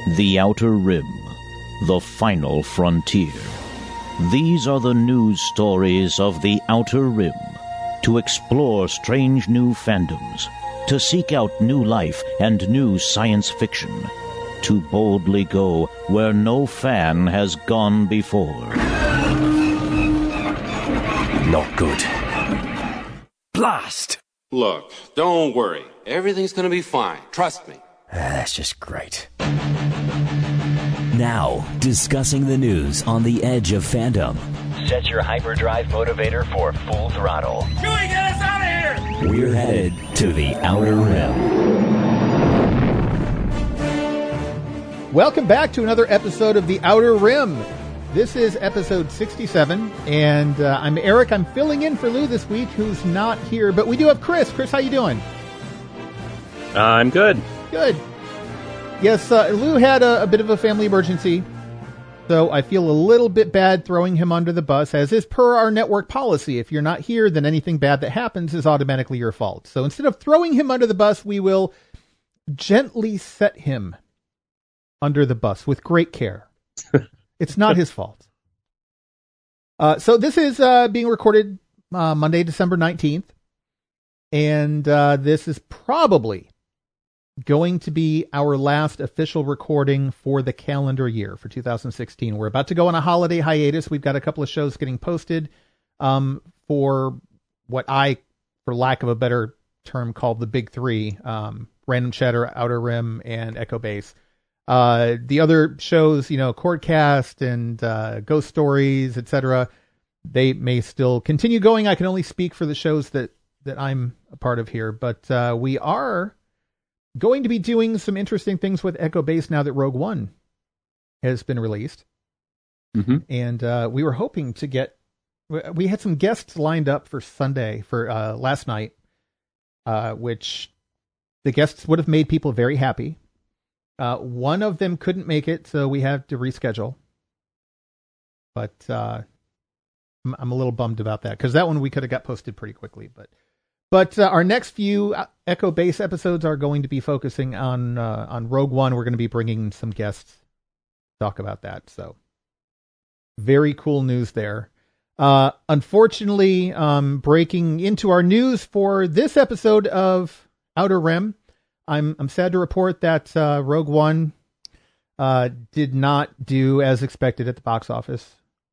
The Outer Rim, the final frontier. These are the news stories of the Outer Rim. To explore strange new fandoms, to seek out new life and new science fiction, to boldly go where no fan has gone before. Not good. Blast! Look, don't worry. Everything's gonna be fine. Trust me. That's just great. Now, discussing the news on the edge of fandom. Set your hyperdrive motivator for full throttle. Chewie, get us out of here! We're headed to the Outer Rim. Welcome back to another episode of The Outer Rim. This is episode 67, and I'm Eric. I'm filling in for Lou this week, who's not here, but we do have Chris. Chris, how you doing? I'm good. Good. Yes, Lou had a bit of a family emergency, so I feel a little bit bad throwing him under the bus, as is per our network policy. If you're not here, then anything bad that happens is automatically your fault. So instead of throwing him under the bus, we will gently set him under the bus with great care. It's not his fault. So this is being recorded Monday, December 19th, and this is probably going to be our last official recording for the calendar year for 2016. We're about to go on a holiday hiatus. We've got a couple of shows getting posted for what I, for lack of a better term, called the Big Three, Random Chatter, Outer Rim, and Echo Base. The other shows, Cordcast and Ghost Stories, etc., they may still continue going. I can only speak for the shows that I'm a part of here, but we are going to be doing some interesting things with Echo Base now that Rogue One has been released. Mm-hmm. And we were hoping to we had some guests lined up for Sunday, for last night, which the guests would have made people very happy. One of them couldn't make it, so we have to reschedule. But I'm a little bummed about that, because that one we could have got posted pretty quickly. But our next few Echo Base episodes are going to be focusing on Rogue One. We're going to be bringing some guests to talk about that. So very cool news there. Unfortunately, breaking into our news for this episode of Outer Rim, I'm sad to report that Rogue One did not do as expected at the box office.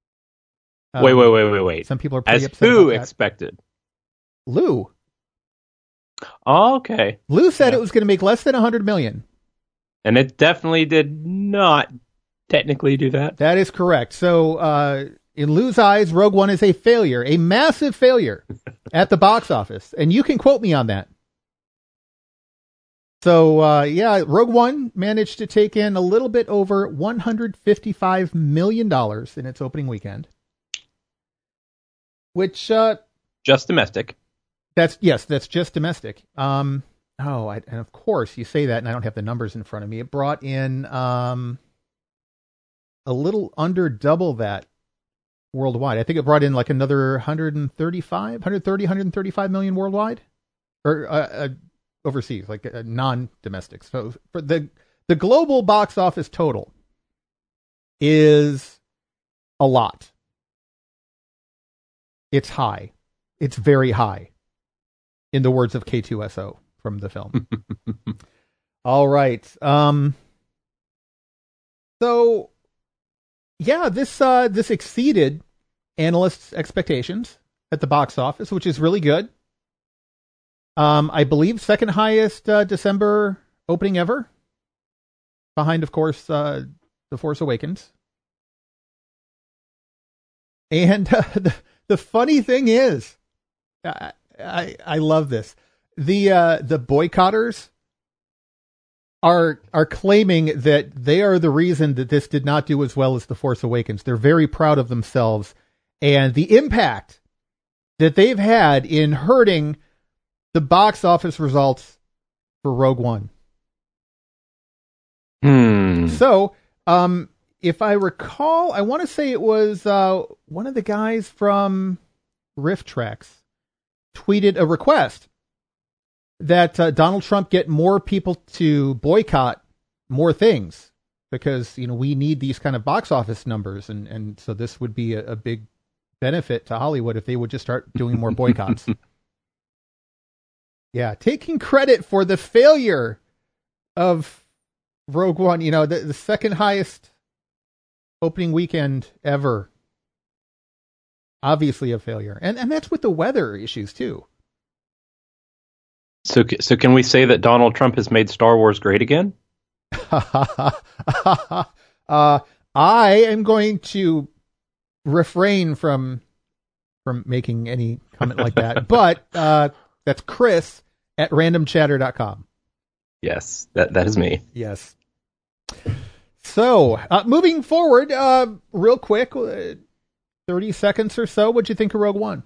Wait. Some people are pretty upset about who that. expected? Lou. Oh, okay. Lou said it was going to make less than $100 million. And it definitely did not technically do that. That is correct. So, in Lou's eyes, Rogue One is a failure, a massive failure at the box office. And you can quote me on that. So, Rogue One managed to take in a little bit over $155 million in its opening weekend. Which, just domestic. That's just domestic. And of course you say that, and I don't have the numbers in front of me. It brought in a little under double that worldwide. I think it brought in like another 135 million worldwide, or overseas, like non-domestic. So for the global box office total is a lot. It's high. It's very high. In the words of K2SO from the film. All right. So, yeah, this exceeded analysts' expectations at the box office, which is really good. I believe second highest December opening ever. Behind, of course, The Force Awakens. And the funny thing is, I love this. The boycotters are claiming that they are the reason that this did not do as well as The Force Awakens. They're very proud of themselves and the impact that they've had in hurting the box office results for Rogue One. So, if I recall, I want to say it was one of the guys from Riff Tracks tweeted a request that Donald Trump get more people to boycott more things. because, we need these kind of box office numbers. And so this would be a big benefit to Hollywood if they would just start doing more boycotts. Yeah. Taking credit for the failure of Rogue One, the second highest opening weekend ever. Obviously a failure. And that's with the weather issues too. So can we say that Donald Trump has made Star Wars great again? I am going to refrain from making any comment like that. But that's Chris at randomchatter.com. Yes, that is me. Yes. So, moving forward, real quick, 30 seconds or so, what'd you think of Rogue One?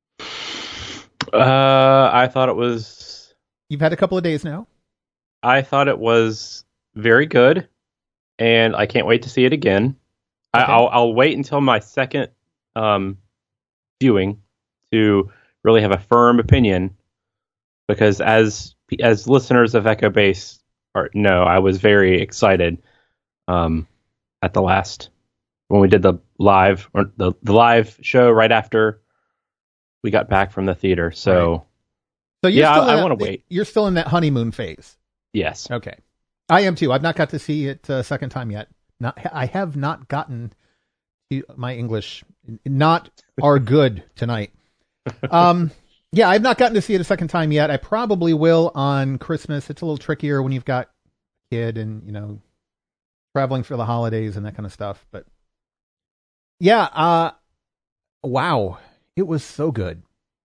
I thought it was... You've had a couple of days now. I thought it was very good, and I can't wait to see it again. Okay. I'll wait until my second viewing to really have a firm opinion, because as listeners of Echo Base know, I was very excited at the last, when we did the live show right after we got back from the theater. So, right. So I want to wait. You're still in that honeymoon phase. Yes. Okay. I am too. I've not got to see it a second time yet. I have not gotten to my English not are good tonight. Yeah, I've not gotten to see it a second time yet. I probably will on Christmas. It's a little trickier when you've got a kid and, traveling for the holidays and that kind of stuff. But yeah, wow. It was so good.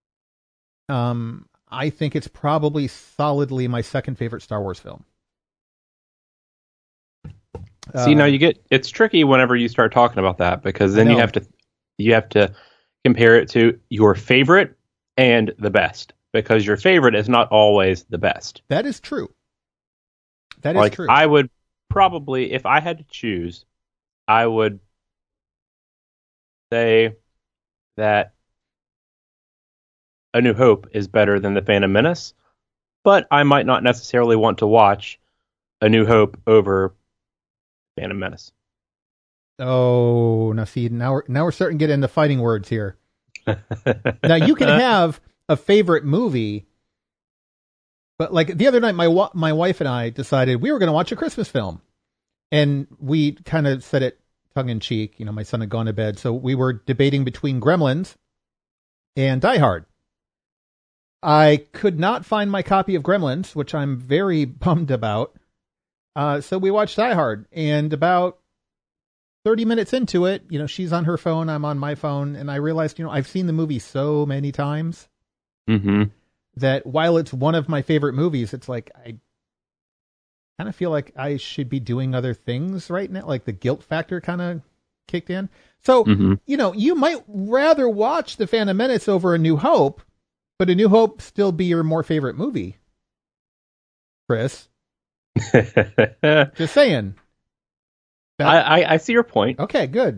I think it's probably solidly my second favorite Star Wars film. See, now it's tricky whenever you start talking about that, because then you have to compare it to your favorite and the best, because your favorite is not always the best. That is true. That is true. I would probably, if I had to choose, I would say that A New Hope is better than The Phantom Menace, but I might not necessarily want to watch A New Hope over Phantom Menace. Oh, now see, now we're starting to get into fighting words here. Now you can have a favorite movie, but like the other night, my wife and I decided we were going to watch a Christmas film, and we kind of said it tongue in cheek. My son had gone to bed, so we were debating between Gremlins and Die Hard. I could not find my copy of Gremlins, which I'm very bummed about. So we watched Die Hard, and about 30 minutes into it, she's on her phone, I'm on my phone, and I realized, I've seen the movie so many times that while it's one of my favorite movies, it's like I kind of feel like I should be doing other things right now. Like the guilt factor kind of kicked in. So, you might rather watch The Phantom Menace over A New Hope, but A New Hope still be your more favorite movie, Chris. Just saying. I see your point. Okay, good.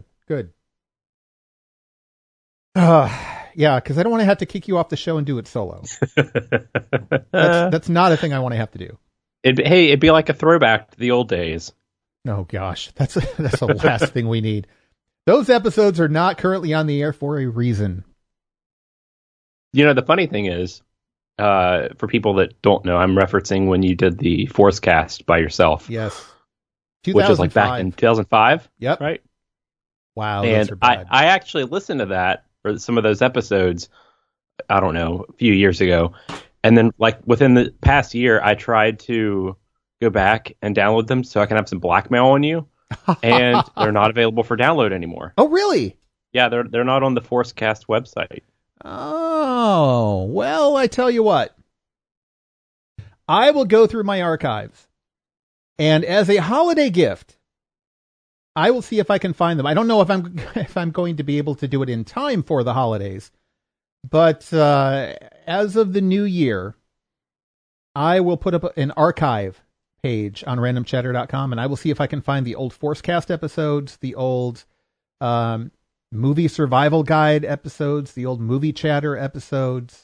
Yeah, because I don't want to have to kick you off the show and do it solo. That's not a thing I want to have to do. It'd be like a throwback to the old days. Oh gosh, that's the last thing we need. Those episodes are not currently on the air for a reason. The funny thing is, for people that don't know, I'm referencing when you did the Force Cast by yourself. Yes. Which was like back in 2005. Yep. Right. Wow. And those are bad. I actually listened to that, or some of those episodes, I don't know, a few years ago. And then like within the past year, I tried to go back and download them so I can have some blackmail on you. And they're not available for download anymore. Oh, really? Yeah, they're not on the Forcecast website. Oh, well, I tell you what. I will go through my archives. And as a holiday gift, I will see if I can find them. I don't know if I'm going to be able to do it in time for the holidays, but as of the new year, I will put up an archive page on randomchatter.com, and I will see if I can find the old Forcecast episodes, the old movie survival guide episodes, the old movie chatter episodes.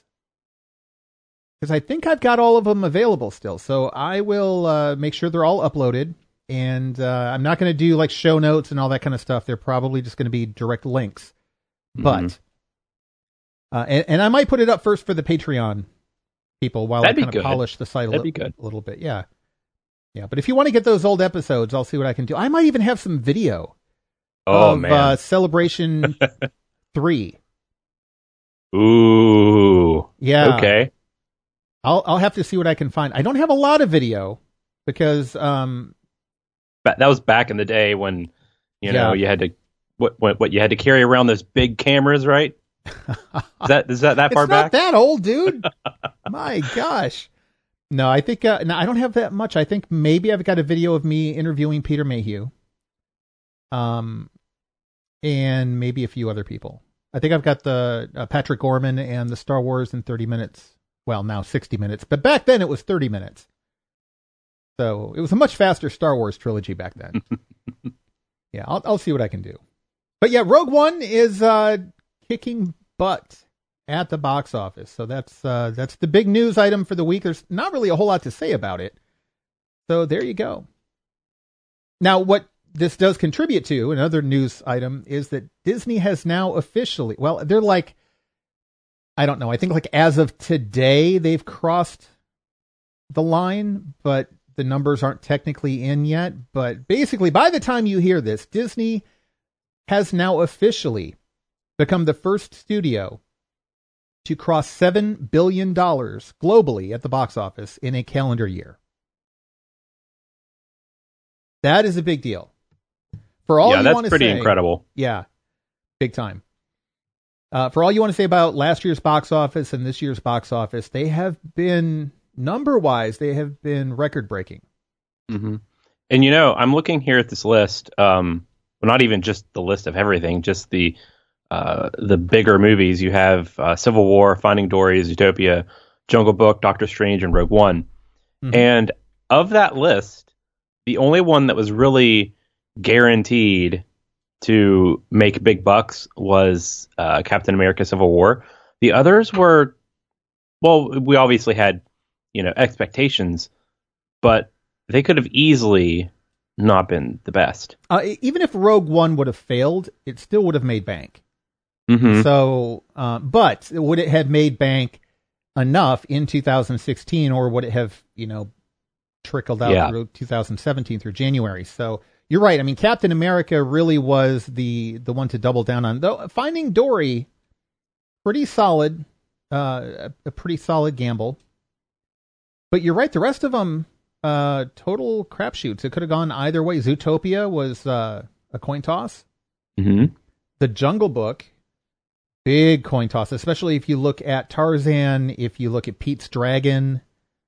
Because I think I've got all of them available still. So I will make sure they're all uploaded. And I'm not going to do like show notes and all that kind of stuff. They're probably just going to be direct links. But, and I might put it up first for the Patreon people while I kind of polish the site a little bit. Yeah. Yeah. But if you want to get those old episodes, I'll see what I can do. I might even have some video of Celebration 3. Ooh. Yeah. Okay. I'll have to see what I can find. I don't have a lot of video because that was back in the day when you know you had to what you had to carry around those big cameras, right? Is that far back? It's not that old, dude. My gosh. No, I think no, I don't have that much. I think maybe I've got a video of me interviewing Peter Mayhew. And maybe a few other people. I think I've got the Patrick Gorman and the Star Wars in 30 minutes. Well, now 60 minutes, but back then it was 30 minutes. So it was a much faster Star Wars trilogy back then. Yeah, I'll see what I can do. But yeah, Rogue One is kicking butt at the box office. So that's the big news item for the week. There's not really a whole lot to say about it. So there you go. Now, what this does contribute to, another news item, is that Disney has now officially, well, they're like, I don't know, I think like as of today, they've crossed the line, but the numbers aren't technically in yet. But basically, by the time you hear this, Disney has now officially become the first studio to cross $7 billion globally at the box office in a calendar year. That is a big deal. For all you want to say, that's pretty incredible. Yeah, big time. For all you want to say about last year's box office and this year's box office, they have been, number-wise, they have been record-breaking. Mm-hmm. And, you know, I'm looking here at this list, well, not even just the list of everything, just the bigger movies. You have Civil War, Finding Dory, Zootopia, Jungle Book, Doctor Strange, and Rogue One. Mm-hmm. And of that list, the only one that was really guaranteed to make big bucks was Captain America Civil War. The others were, well, we obviously had, you know, expectations, but they could have easily not been the best. Even if Rogue One would have failed, it still would have made bank. Mm-hmm. So, but would it have made bank enough in 2016, or would it have, you know, trickled out through 2017 through January? So you're right. I mean, Captain America really was the one to double down on. Though Finding Dory, pretty solid, a pretty solid gamble. But you're right. The rest of them, total crapshoots. It could have gone either way. Zootopia was a coin toss. Mm-hmm. The Jungle Book, big coin toss, especially if you look at Tarzan, if you look at Pete's Dragon,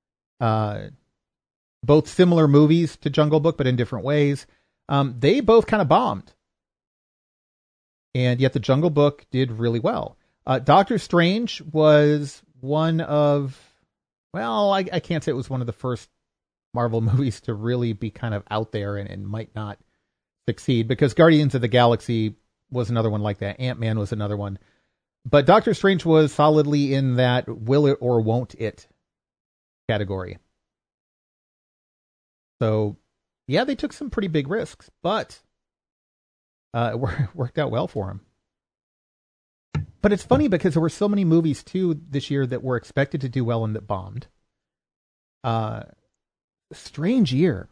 both similar movies to Jungle Book, but in different ways. They both kind of bombed. And yet the Jungle Book did really well. Doctor Strange was one of, well, I can't say it was one of the first Marvel movies to really be kind of out there and might not succeed, because Guardians of the Galaxy was another one like that. Ant-Man was another one. But Doctor Strange was solidly in that will it or won't it category. So, yeah, they took some pretty big risks, but it worked out well for them. But it's funny because there were so many movies, too, this year that were expected to do well and that bombed. Strange year.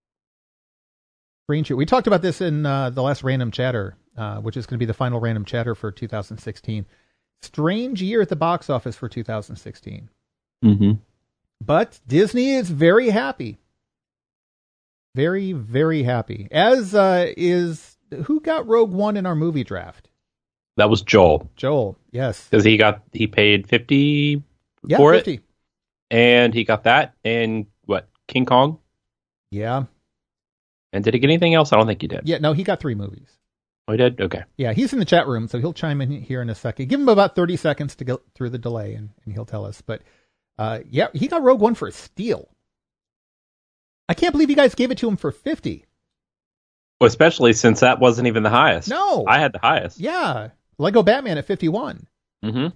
We talked about this in the last Random Chatter, which is going to be the final Random Chatter for 2016. Strange year at the box office for 2016. Mm-hmm. But Disney is very happy. Very, very happy. As is, who got Rogue One in our movie draft? That was Joel. Joel, yes. Because he paid $50 for 50. It. And he got that. And what, King Kong? Yeah. And did he get anything else? I don't think he did. Yeah, no, he got 3 movies. Oh, he did? Okay. Yeah, he's in the chat room, so he'll chime in here in a second. Give him about 30 seconds to go through the delay, and he'll tell us. But, yeah, he got Rogue One for a steal. I can't believe you guys gave it to him for 50. Well, especially since that wasn't even the highest. No. I had the highest. Yeah. Lego Batman at 51. Mm-hmm.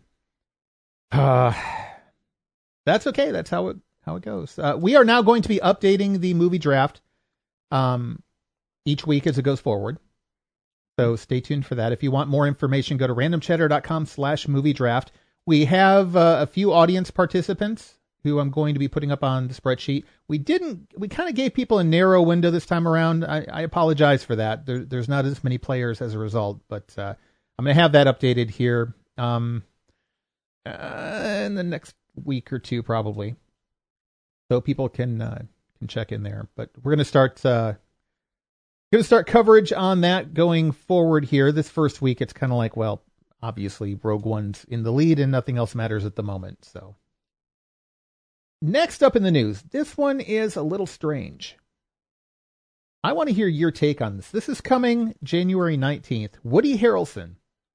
That's okay. That's how it goes. We are now going to be updating the movie draft each week as it goes forward. So stay tuned for that. If you want more information, go to randomcheddar.com/movie draft. We have a few audience participants who I'm going to be putting up on the spreadsheet. We kind of gave people a narrow window this time around. I apologize for that. There's not as many players as a result, but I'm going to have that updated here in the next week or two, probably, so people can check in there. But we're going to start coverage on that going forward here. This first week, it's kind of like, well, obviously Rogue One's in the lead and nothing else matters at the moment. So next up in the news, this one is a little strange. I want to hear your take on this. This is coming January 19th. Woody Harrelson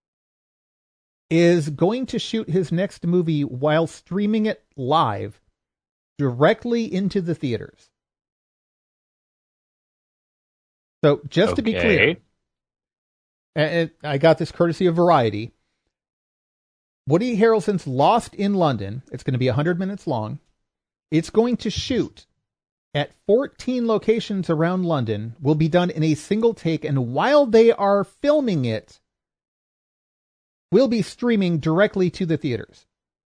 is going to shoot his next movie while streaming it live directly into the theaters. So just to be clear, and I got this courtesy of Variety, Woody Harrelson's Lost in London, it's going to be 100 minutes long. It's going to shoot at 14 locations around London, will be done in a single take, and while they are filming it, will be streaming directly to the theaters.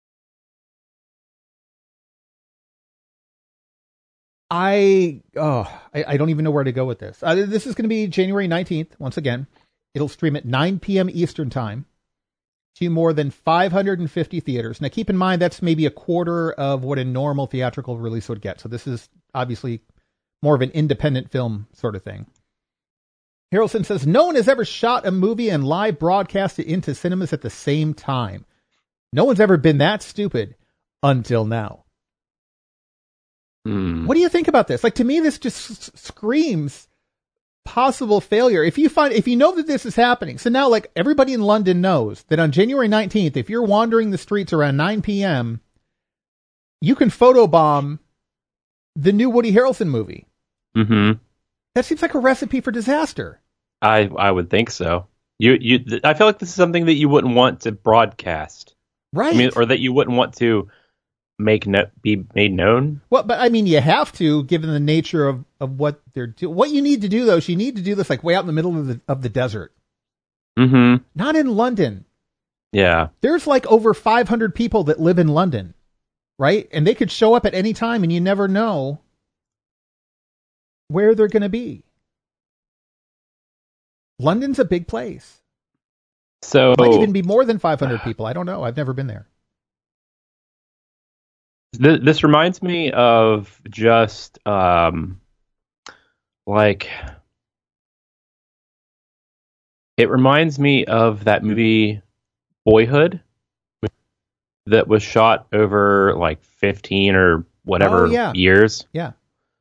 I don't even know where to go with this. This is going to be January 19th, once again. It'll stream at 9 p.m. Eastern Time to more than 550 theaters. Now, keep in mind, that's maybe a quarter of what a normal theatrical release would get. So this is obviously more of an independent film sort of thing. Harrelson says, no one has ever shot a movie and live broadcast it into cinemas at the same time. No one's ever been that stupid until now. What do you think about this? Like, to me, this just screams possible failure. If you know that this is happening, so now, like, everybody in London knows that on January 19th, if you're wandering the streets around 9 p.m., you can photobomb the new Woody Harrelson movie. Mm-hmm. That seems like a recipe for disaster. I would think so. I feel like this is something that you wouldn't want to broadcast, right? I mean, or that you wouldn't want to be made known. Well, but I mean, you have to, given the nature of what they're doing. What you need to do, though, is you need to do this like way out in the middle of the desert. Mm-hmm. Not in London. Yeah. There's like over 500 people that live in London, right? And they could show up at any time, and you never know where they're going to be. London's a big place. So it might even be more than 500 people. I don't know. I've never been there. This reminds me of just like, it reminds me of that movie Boyhood that was shot over like 15 or whatever years. Yeah.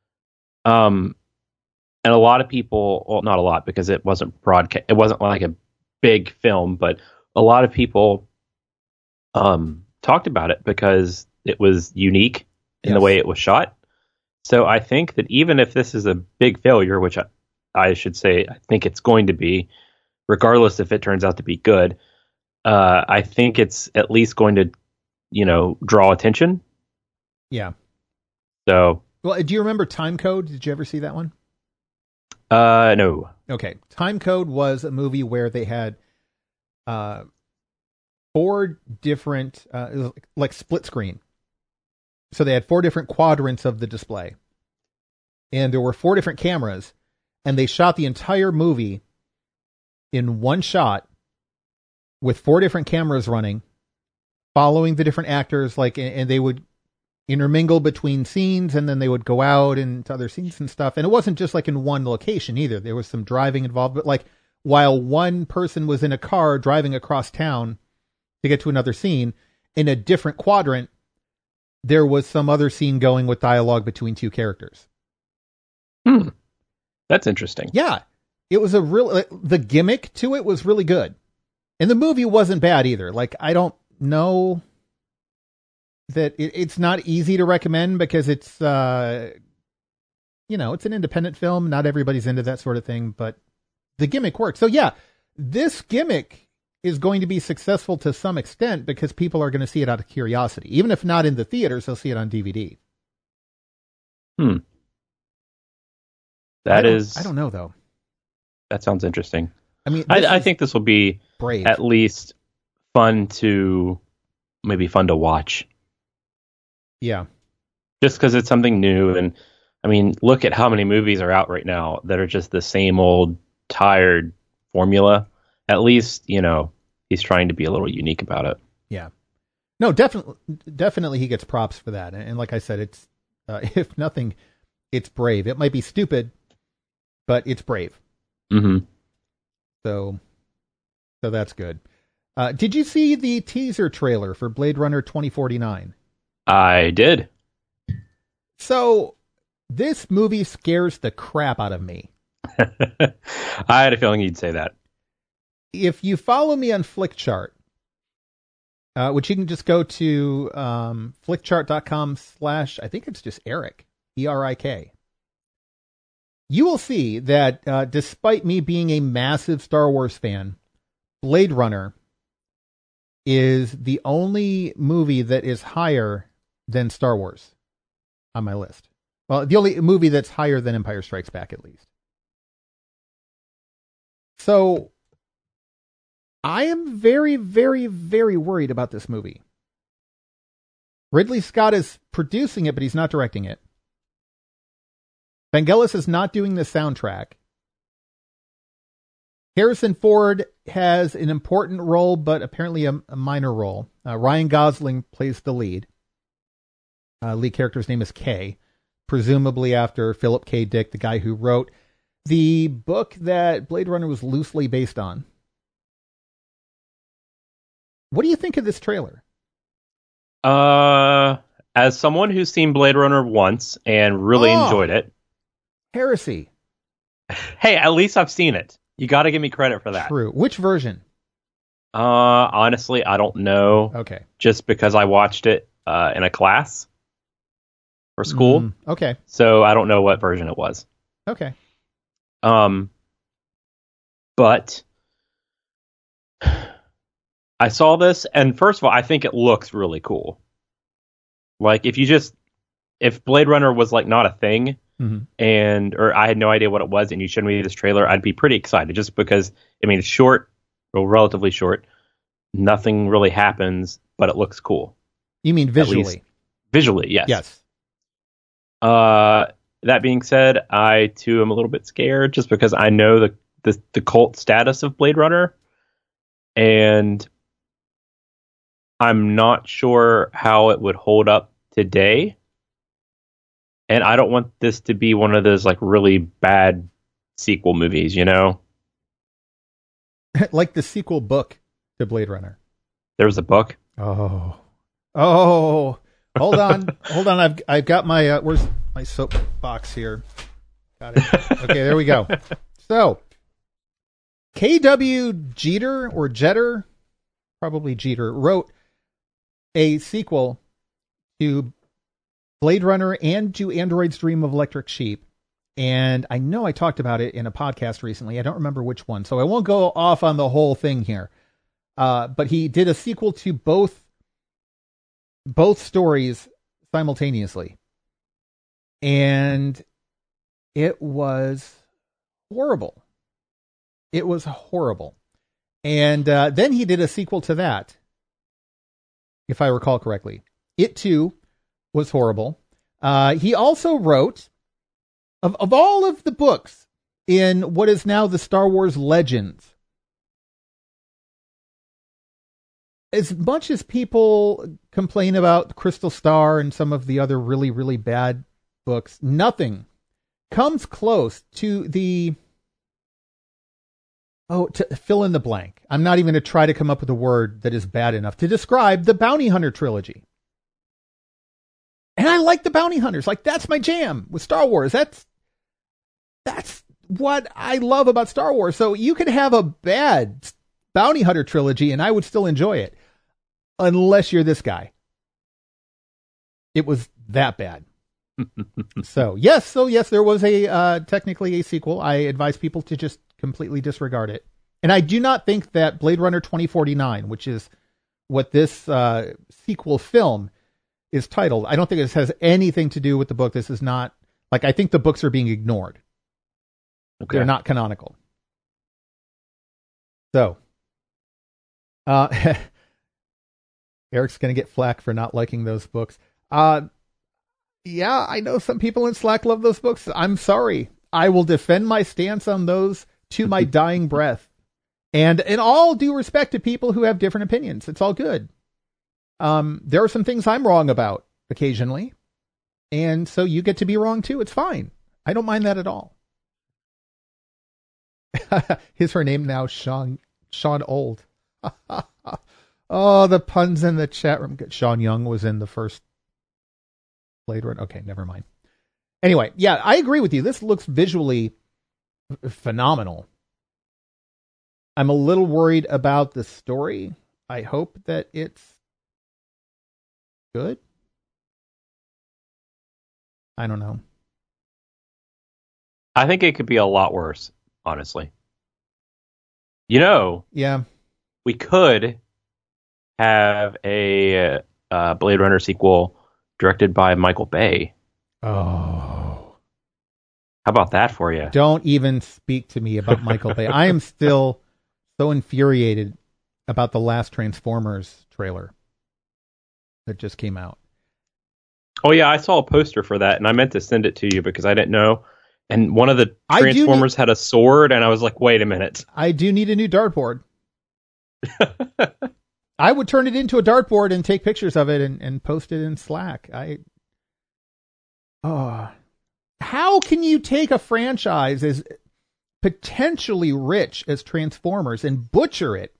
And a lot of people, well, not a lot because it wasn't broadcast. It wasn't like a big film, but a lot of people talked about it because it was unique in the way it was shot. So I think that even if this is a big failure, which I should say I think it's going to be, regardless if it turns out to be good, I think it's at least going to, draw attention. Yeah. So. Well, do you remember Time Code? Did you ever see that one? No. Okay. Time Code was a movie where they had 4 different, like split screen. So they had 4 different quadrants of the display. And there were 4 different cameras, and they shot the entire movie in one shot with 4 different cameras running, following the different actors, and they would intermingle between scenes, and then they would go out into other scenes and stuff. And it wasn't just like in one location either. There was some driving involved, but like while one person was in a car driving across town to get to another scene, in a different quadrant, there was some other scene going with dialogue between 2 characters. That's interesting. Yeah. It was the gimmick to it was really good. And the movie wasn't bad either. Like, I don't know that it's not easy to recommend because it's, it's an independent film. Not everybody's into that sort of thing, but the gimmick works. So yeah, this gimmick is going to be successful to some extent because people are going to see it out of curiosity. Even if not in the theaters, they'll see it on DVD. I don't know though. That sounds interesting. I mean, I think this will be brave. At least fun to watch. Yeah. Just because it's something new. And I mean, look at how many movies are out right now that are just the same old tired formula. At least, he's trying to be a little unique about it. Yeah. No, definitely he gets props for that. And like I said, it's, if nothing, it's brave. It might be stupid, but it's brave. Mm-hmm. So that's good. Did you see the teaser trailer for Blade Runner 2049? I did. So this movie scares the crap out of me. I had a feeling you'd say that. If you follow me on Flickchart, which you can just go to flickchart.com/ I think it's just Eric, ERIK. You will see that despite me being a massive Star Wars fan, Blade Runner is the only movie that is higher than Star Wars on my list. Well, the only movie that's higher than Empire Strikes Back, at least. So I am very, very, very worried about this movie. Ridley Scott is producing it, but he's not directing it. Vangelis is not doing the soundtrack. Harrison Ford has an important role, but apparently a minor role. Ryan Gosling plays the lead. Lead character's name is Kay, presumably after Philip K. Dick, the guy who wrote the book that Blade Runner was loosely based on. What do you think of this trailer? As someone who's seen Blade Runner once and really enjoyed it. Heresy. Hey, at least I've seen it. You got to give me credit for that. True. Which version? Honestly, I don't know. Okay. Just because I watched it in a class for school. Okay. So I don't know what version it was. Okay. But I saw this, and first of all, I think it looks really cool. Like, if Blade Runner was like not a thing, or I had no idea what it was, and you showed me this trailer, I'd be pretty excited, just because, I mean, it's short, or relatively short. Nothing really happens, but it looks cool. You mean visually? Visually, yes. Yes. That being said, I too am a little bit scared, just because I know the cult status of Blade Runner, and I'm not sure how it would hold up today. And I don't want this to be one of those like really bad sequel movies, you know? Like the sequel book to Blade Runner. There was a book? Oh, hold on. I've got my, where's my soap box here? Got it. Okay, there we go. So, K.W. Jeter, probably Jeter, wrote a sequel to Blade Runner and to Android's Dream of Electric Sheep. And I know I talked about it in a podcast recently. I don't remember which one, so I won't go off on the whole thing here. But he did a sequel to both stories simultaneously. And it was horrible. It was horrible. And then he did a sequel to that, if I recall correctly. It too was horrible. He also wrote, of all of the books in what is now the Star Wars Legends, as much as people complain about Crystal Star and some of the other really, really bad books, nothing comes close to to fill in the blank. I'm not even going to try to come up with a word that is bad enough to describe the Bounty Hunter trilogy. And I like the Bounty Hunters. Like, that's my jam with Star Wars. That's what I love about Star Wars. So you could have a bad Bounty Hunter trilogy and I would still enjoy it. Unless you're this guy. It was that bad. So yes, there was technically a sequel. I advise people to just completely disregard it. And I do not think that Blade Runner 2049, which is what this sequel film is titled, I don't think this has anything to do with the book. This is not, like, I think the books are being ignored. Okay. They're not canonical. So, Eric's going to get flack for not liking those books. Yeah, I know some people in Slack love those books. I'm sorry. I will defend my stance on those to my dying breath. And in all due respect to people who have different opinions, it's all good. There are some things I'm wrong about occasionally. And so you get to be wrong too. It's fine. I don't mind that at all. Is her name now Sean Old? Oh, the puns in the chat room. Sean Young was in the first Blade Runner. Okay, never mind. Anyway, yeah, I agree with you. This looks visually phenomenal. I'm a little worried about the story. I hope that it's good. I don't know. I think it could be a lot worse, honestly. You know, Yeah. we could have a Blade Runner sequel directed by Michael Bay. Oh. How about that for you? Don't even speak to me about Michael Bay. I am still so infuriated about the last Transformers trailer that just came out. Oh, yeah, I saw a poster for that, and I meant to send it to you because I didn't know. And one of the Transformers had a sword, and I was like, wait a minute. I do need a new dartboard. I would turn it into a dartboard and take pictures of it and post it in Slack. How can you take a franchise as potentially rich as Transformers and butcher it?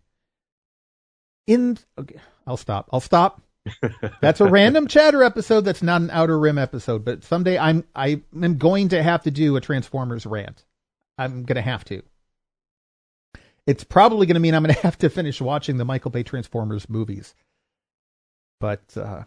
Okay, I'll stop. That's a random chatter episode. That's not an Outer Rim episode. But someday I am going to have to do a Transformers rant. I'm going to have to. It's probably going to mean I'm going to have to finish watching the Michael Bay Transformers movies. But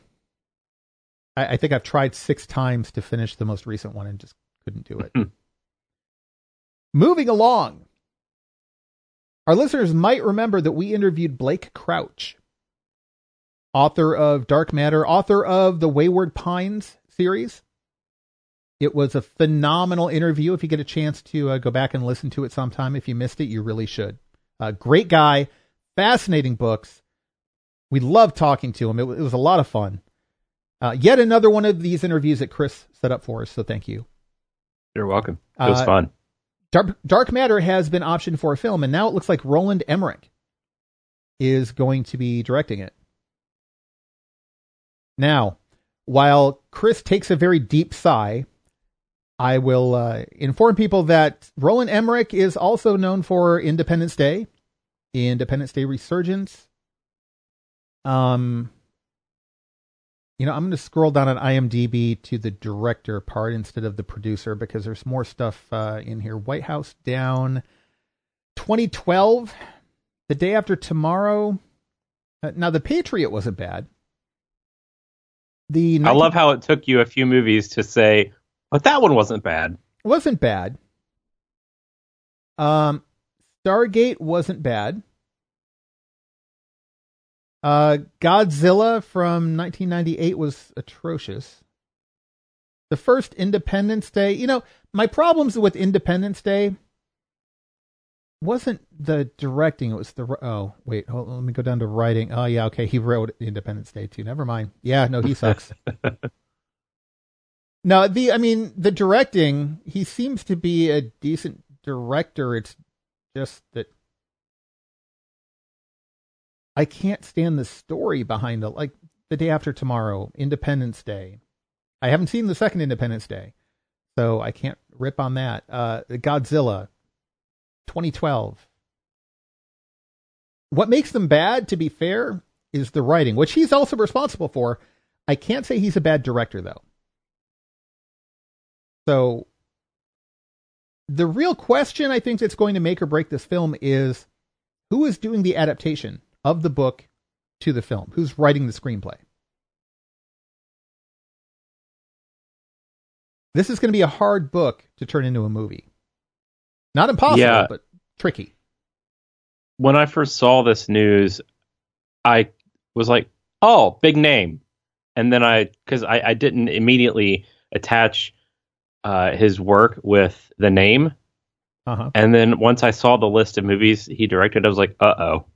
I think I've tried 6 times to finish the most recent one and just couldn't do it. Moving along. Our listeners might remember that we interviewed Blake Crouch, author of Dark Matter, author of the Wayward Pines series. It was a phenomenal interview. If you get a chance to go back and listen to it sometime, if you missed it, you really should. Great guy, fascinating books. We loved talking to him. It was a lot of fun. Yet another one of these interviews that Chris set up for us, so thank you. You're welcome. It was fun. Dark Matter has been optioned for a film, and now it looks like Roland Emmerich is going to be directing it. Now, while Chris takes a very deep sigh, I will inform people that Roland Emmerich is also known for Independence Day, Independence Day Resurgence. I'm going to scroll down on IMDb to the director part instead of the producer because there's more stuff in here. White House Down, 2012, The Day After Tomorrow. Now, The Patriot wasn't bad. I love how it took you a few movies to say, but that one wasn't bad. Wasn't bad. Stargate wasn't bad. Godzilla from 1998 was atrocious. The first Independence Day, my problems with Independence Day wasn't the directing, it was let me go down to writing. Oh yeah, okay, he wrote Independence Day too. Never mind. Yeah, no, he sucks. No, the directing, he seems to be a decent director. It's just that I can't stand the story behind it. Like The Day After Tomorrow, Independence Day. I haven't seen the second Independence Day, so I can't rip on that. Godzilla, 2012. What makes them bad, to be fair, is the writing, which he's also responsible for. I can't say he's a bad director, though. So the real question I think that's going to make or break this film is who is doing the adaptation of the book to the film? Who's writing the screenplay? This is going to be a hard book to turn into a movie. Not impossible, but tricky. When I first saw this news, I was like, oh, big name. And then because I didn't immediately attach his work with the name. Uh-huh. And then once I saw the list of movies he directed, I was like, uh-oh.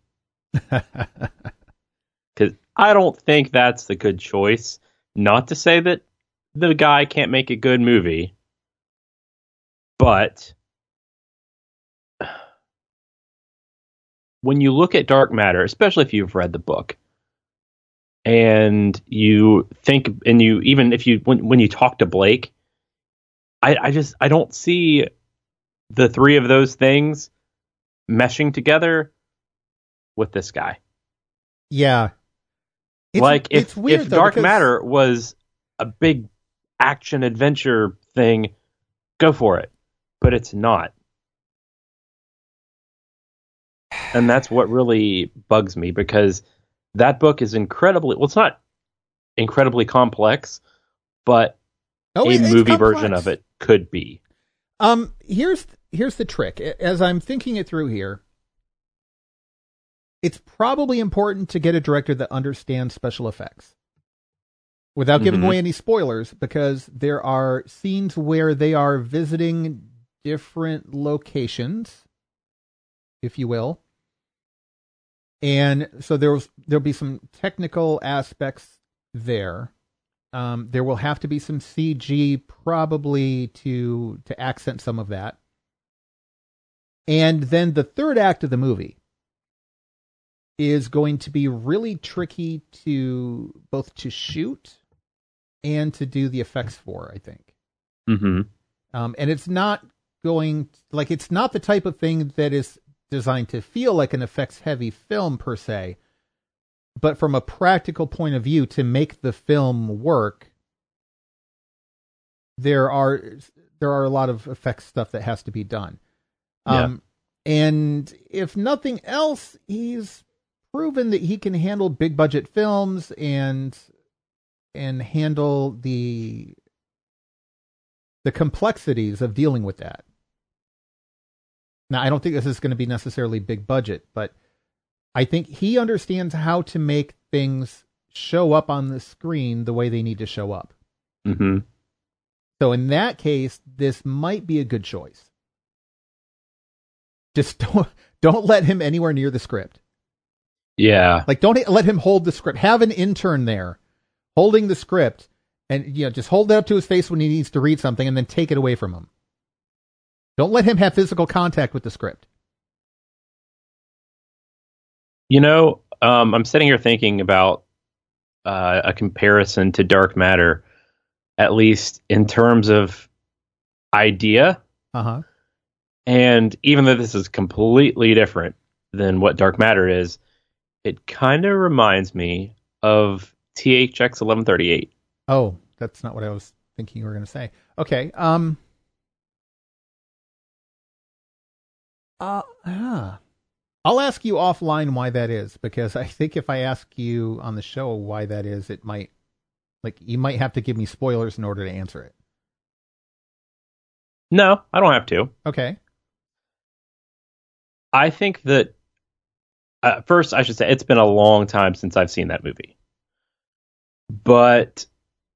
Because I don't think that's the good choice. Not to say that the guy can't make a good movie, but when you look at Dark Matter, especially if you've read the book, and you think, and you even if you when you talk to Blake, I don't see the three of those things meshing together with this guy. Yeah. If weird, though, Dark because Matter was a big action adventure thing, go for it. But it's not. And that's what really bugs me, because that book is it's not incredibly complex, but a movie version of it could be. Here's the trick. As I'm thinking it through here, it's probably important to get a director that understands special effects without giving away any spoilers, because there are scenes where they are visiting different locations, if you will. And so there'll be some technical aspects there. There will have to be some CG probably to accent some of that. And then the third act of the movie is going to be really tricky to both to shoot and to do the effects for, I think. Mm-hmm. And it's not it's not the type of thing that is designed to feel like an effects heavy film per se, but from a practical point of view, to make the film work, there are a lot of effects stuff that has to be done. And if nothing else, he's proven that he can handle big budget films and handle the complexities of dealing with that. Now, I don't think this is going to be necessarily big budget, but I think he understands how to make things show up on the screen the way they need to show up. Mm-hmm. So in that case, this might be a good choice. Just don't let him anywhere near the script. Yeah. Don't let him hold the script. Have an intern there holding the script, and just hold it up to his face when he needs to read something, and then take it away from him. Don't let him have physical contact with the script. I'm sitting here thinking about a comparison to Dark Matter, at least in terms of idea. Uh-huh. And even though this is completely different than what Dark Matter is, it kind of reminds me of THX 1138. Oh, that's not what I was thinking you were going to say. Okay. I'll ask you offline why that is, because I think if I ask you on the show why that is, it might, you might have to give me spoilers in order to answer it. No, I don't have to. Okay. I think that, first, I should say, it's been a long time since I've seen that movie. But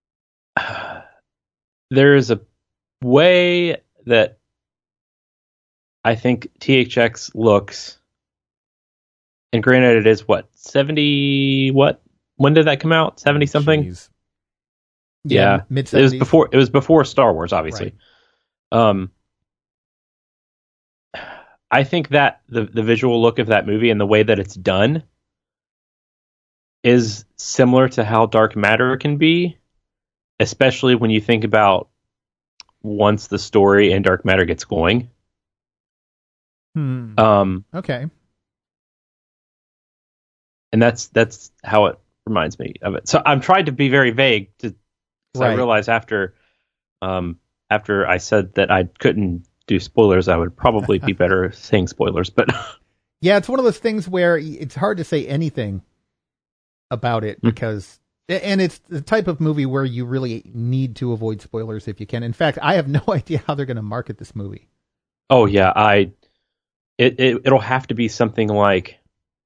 there's a way that I think THX looks, and granted it is 70, when did that come out? 70 something? Jeez. Yeah. Mid-70s. It was before Star Wars, obviously. Right. I think that the visual look of that movie and the way that it's done is similar to how Dark Matter can be, especially when you think about once the story in Dark Matter gets going. Okay. And that's how it reminds me of it. So I'm trying to be very vague, because I realized after I said that I couldn't do spoilers, I would probably be better saying spoilers. But yeah, it's one of those things where it's hard to say anything about it, because and it's the type of movie where you really need to avoid spoilers if you can. In fact, I have no idea how they're going to market this movie. Oh yeah, it'll have to be something like,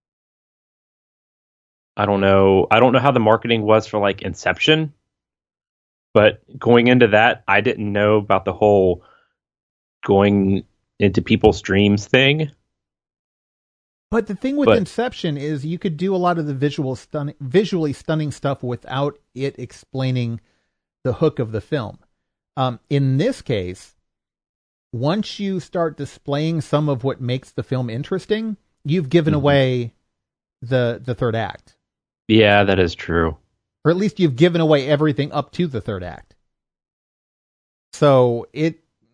I don't know how the marketing was for like Inception, but going into that, I didn't know about the whole going into people's dreams thing. But the thing with Inception is you could do a lot of the visually stunning stuff without it explaining the hook of the film. In this case, once you start displaying some of what makes the film interesting, you've given away the third act. Yeah, that is true. Or at least you've given away everything up to the third act. So I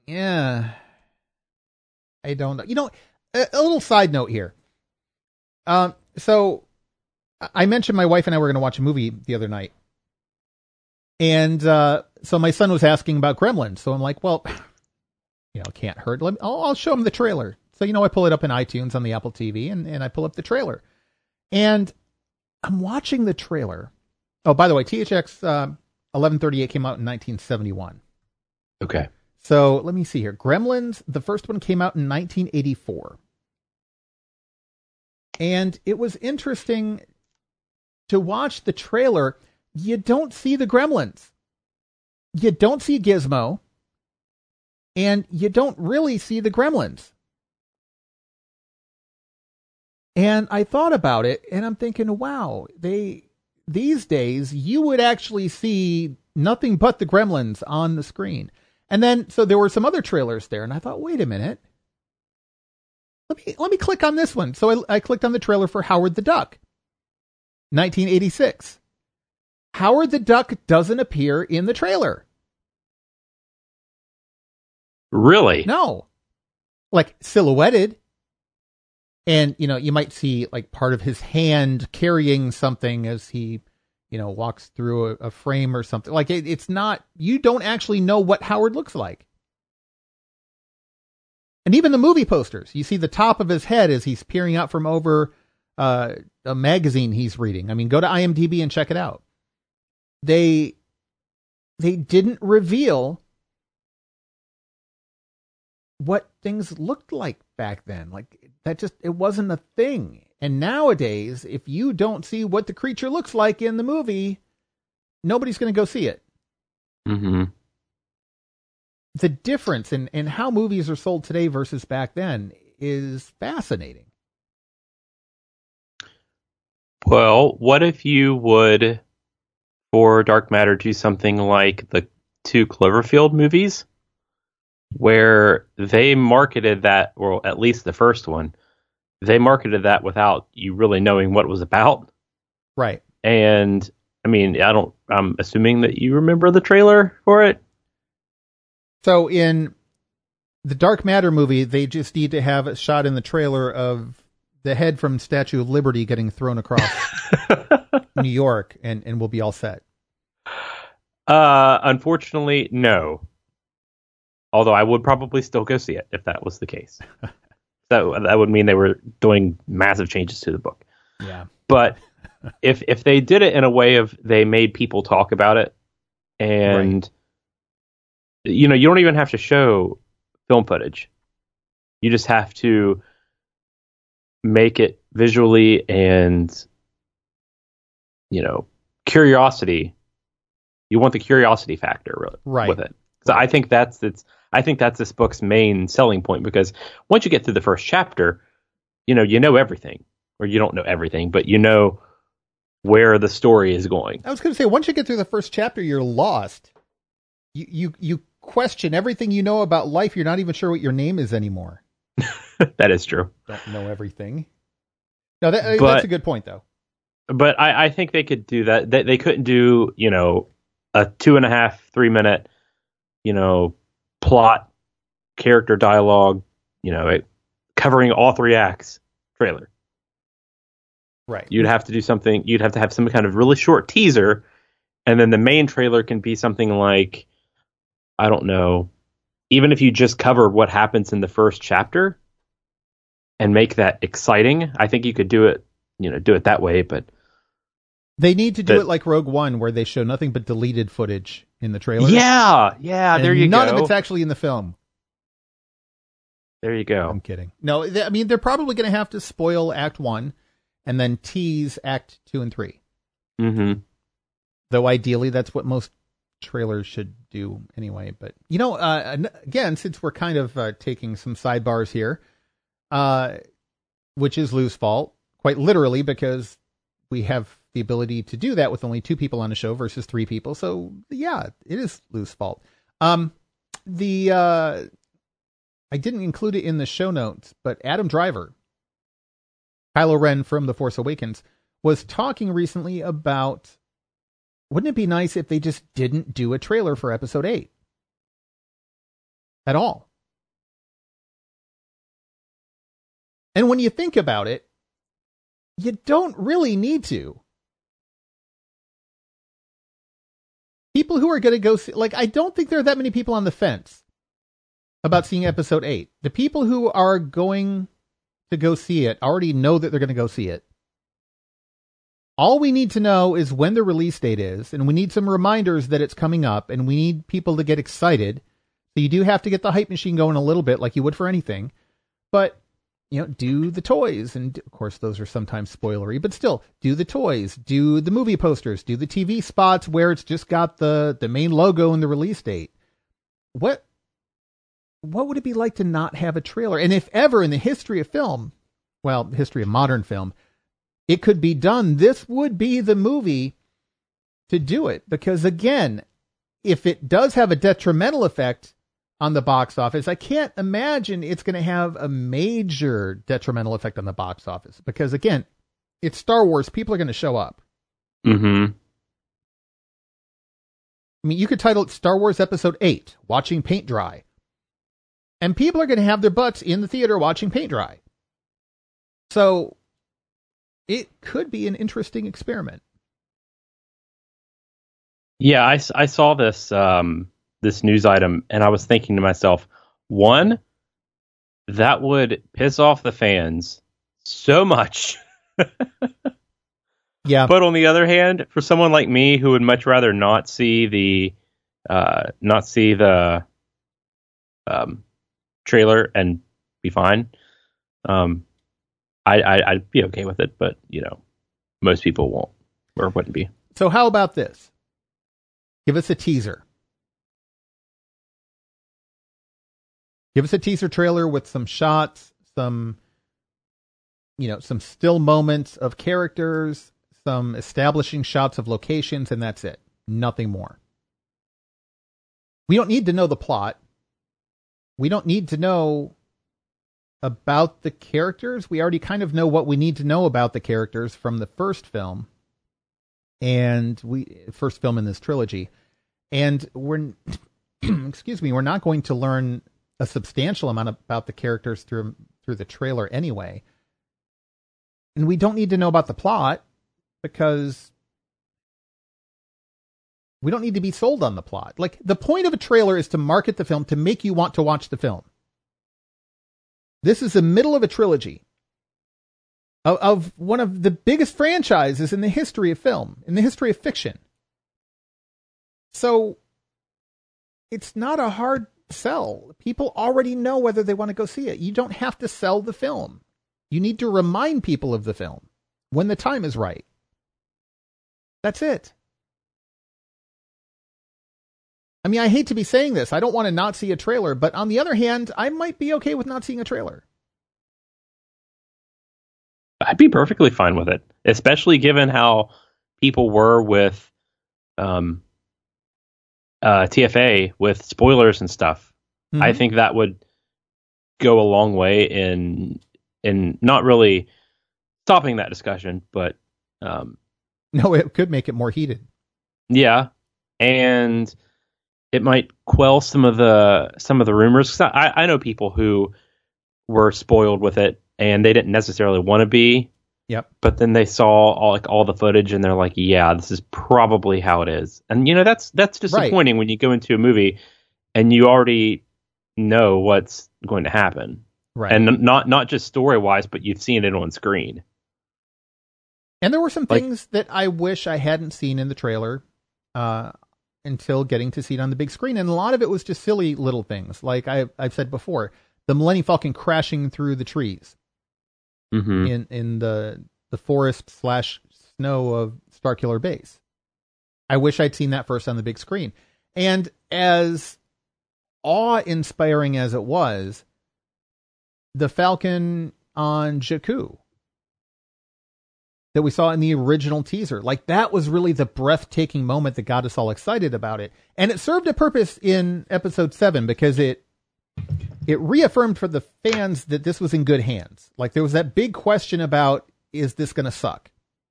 don't know. You know, a little side note here. So I mentioned my wife and I were going to watch a movie the other night. And so my son was asking about Gremlins. So I'm like, well, you know, it can't hurt. I'll show him the trailer. So, you know, I pull it up in iTunes on the Apple TV and I pull up the trailer. And I'm watching the trailer. Oh, by the way, THX 1138 came out in 1971. Okay. So let me see here. Gremlins, the first one came out in 1984. And it was interesting to watch the trailer. You don't see the Gremlins. You don't see Gizmo. And you don't really see the Gremlins. And I thought about it, and I'm thinking, wow, these days, you would actually see nothing but the Gremlins on the screen. And then, so there were some other trailers there, and I thought, wait a minute. Let me click on this one. So I clicked on the trailer for Howard the Duck, 1986. Howard the Duck doesn't appear in the trailer. Really? No. Like, silhouetted. And, you know, you might see, like, part of his hand carrying something as he, you know, walks through a frame or something. Like, it's not, you don't actually know what Howard looks like. And even the movie posters, you see the top of his head as he's peering out from over a magazine he's reading. I mean, go to IMDb and check it out. They didn't reveal what things looked like back then. Like, that just, it wasn't a thing. And nowadays, if you don't see what the creature looks like in the movie, nobody's going to go see it. Mm-hmm. The difference in how movies are sold today versus back then is fascinating. Well, what if you would, for Dark Matter, do something like the 2 Cloverfield movies, where they marketed that, or at least the first one, they marketed that without you really knowing what it was about. Right. And, I mean, I'm assuming that you remember the trailer for it. So in the Dark Matter movie, they just need to have a shot in the trailer of the head from Statue of Liberty getting thrown across New York, and we'll be all set. Unfortunately, no. Although I would probably still go see it if that was the case. That would mean they were doing massive changes to the book. Yeah. But if they did it in a way of they made people talk about it, and you know, you don't even have to show film footage. You just have to make it visually and, you know, curiosity. You want the curiosity factor with it. So I think that's this book's main selling point, because once you get through the first chapter, you know everything, or you don't know everything, but you know where the story is going. I was going to say, once you get through the first chapter, you're lost. You question everything you know about life. You're not even sure what your name is anymore. That is true. Don't know everything. No, that's a good point, though. But I think they could do that. They couldn't do, you know, a 2.5, 3 minute, you know, plot, character dialogue, you know, covering all 3 acts trailer. Right. You'd have to do something. You'd have to have some kind of really short teaser, and then the main trailer can be something like, I don't know, even if you just cover what happens in the first chapter and make that exciting, I think you could do it that way. But they need to do it like Rogue One, where they show nothing but deleted footage in the trailer. Yeah, there you go. None of it's actually in the film. There you go. I'm kidding. No, I mean, they're probably going to have to spoil Act 1 and then tease Act 2 and 3. Mm-hmm. Though ideally, that's what most trailers should do anyway. But, again, since we're kind of taking some sidebars here, which is Lou's fault, quite literally, because we have the ability to do that with only 2 people on the show versus 3 people. So, yeah, it is Lou's fault. I didn't include it in the show notes, but Adam Driver, Kylo Ren from The Force Awakens, was talking recently about, wouldn't it be nice if they just didn't do a trailer for episode 8 at all? And when you think about it, you don't really need to. People who are going to go see, I don't think there are that many people on the fence about seeing episode 8. The people who are going to go see it already know that they're going to go see it. All we need to know is when the release date is, and we need some reminders that it's coming up, and we need people to get excited. So you do have to get the hype machine going a little bit, like you would for anything. But, do the toys, and of course those are sometimes spoilery, but still, do the toys, do the movie posters, do the TV spots where it's just got the main logo and the release date. What would it be like to not have a trailer? And if ever in the history of film, history of modern film, it could be done, this would be the movie to do it. Because again, if it does have a detrimental effect on the box office, I can't imagine it's going to have a major detrimental effect on the box office. Because again, it's Star Wars. People are going to show up. Mm-hmm. I mean, you could title it Star Wars Episode 8, Watching Paint Dry. And people are going to have their butts in the theater watching paint dry. So it could be an interesting experiment. Yeah, I saw this this news item, and I was thinking to myself, one, that would piss off the fans so much. Yeah. But on the other hand, for someone like me who would much rather not see the trailer and be fine, I'd be okay with it. But most people won't or wouldn't be. So how about this? Give us a teaser. Give us a teaser trailer with some shots, some still moments of characters, some establishing shots of locations, and that's it. Nothing more. We don't need to know the plot. We don't need to know about the characters. We already kind of know what we need to know about the characters from the first film. And first film in this trilogy. And we're not going to learn a substantial amount about the characters through the trailer anyway. And we don't need to know about the plot because we don't need to be sold on the plot. Like, the point of a trailer is to market the film, to make you want to watch the film. This is the middle of a trilogy of one of the biggest franchises in the history of film, in the history of fiction. So it's not a hard sell. People already know whether they want to go see it. You don't have to sell the film. You need to remind people of the film when the time is right. That's it. I mean, I hate to be saying this. I don't want to not see a trailer, but on the other hand, I might be okay with not seeing a trailer. I'd be perfectly fine with it, especially given how people were with TFA with spoilers and stuff. Mm-hmm. I think that would go a long way in not really stopping that discussion, but no, it could make it more heated. Yeah, and it might quell some of the rumors. I know people who were spoiled with it, and they didn't necessarily want to be. Yep. But then they saw all the footage, and they're like, "Yeah, this is probably how it is." And that's disappointing when you go into a movie and you already know what's going to happen, right? And not just story wise, but you've seen it on screen. And there were some things that I wish I hadn't seen in the trailer until getting to see it on the big screen, and a lot of it was just silly little things, like I've said before, the Millennium Falcon crashing through the trees. Mm-hmm. In the forest/snow of Starkiller Base. I wish I'd seen that first on the big screen. And as awe-inspiring as it was, the Falcon on Jakku that we saw in the original teaser, like that was really the breathtaking moment that got us all excited about it. And it served a purpose in episode 7 because it reaffirmed for the fans that this was in good hands. Like there was that big question about, is this going to suck?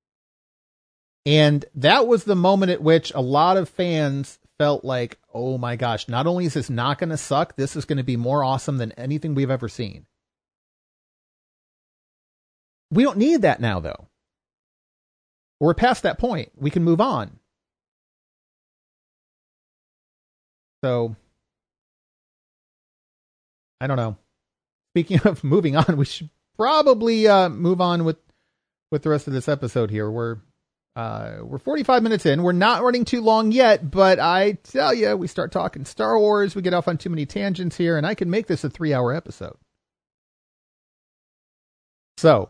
And that was the moment at which a lot of fans felt like, oh my gosh, not only is this not going to suck, this is going to be more awesome than anything we've ever seen. We don't need that now, though. We're past that point. We can move on. So, I don't know. Speaking of moving on, we should probably move on with the rest of this episode here. We're 45 minutes in. We're not running too long yet, but I tell you, we start talking Star Wars, we get off on too many tangents here, and I can make this a 3-hour episode. So,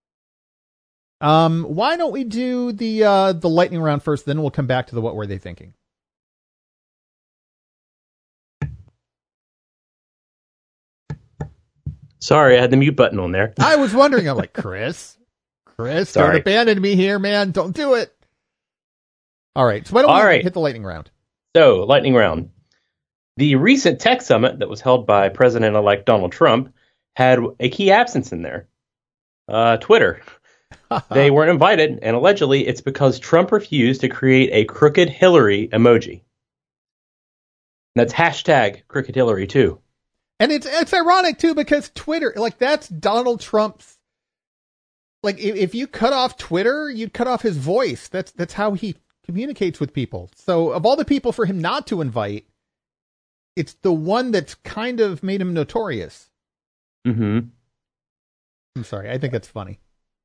why don't we do the lightning round first, then we'll come back to the what were they thinking. Sorry, I had the mute button on there. I was wondering, I'm like, Chris, don't abandon me here, man. Don't do it. All right. So why don't we hit the lightning round? So, lightning round. The recent tech summit that was held by President-elect Donald Trump had a key absence in there. Twitter. They weren't invited, and allegedly it's because Trump refused to create a Crooked Hillary emoji. That's hashtag Crooked Hillary, too. And it's ironic, too, because Twitter, like, that's Donald Trump's, like, if you cut off Twitter, you'd cut off his voice. That's how he communicates with people. So, of all the people for him not to invite, it's the one that's kind of made him notorious. Mm-hmm. I'm sorry, I think that's funny.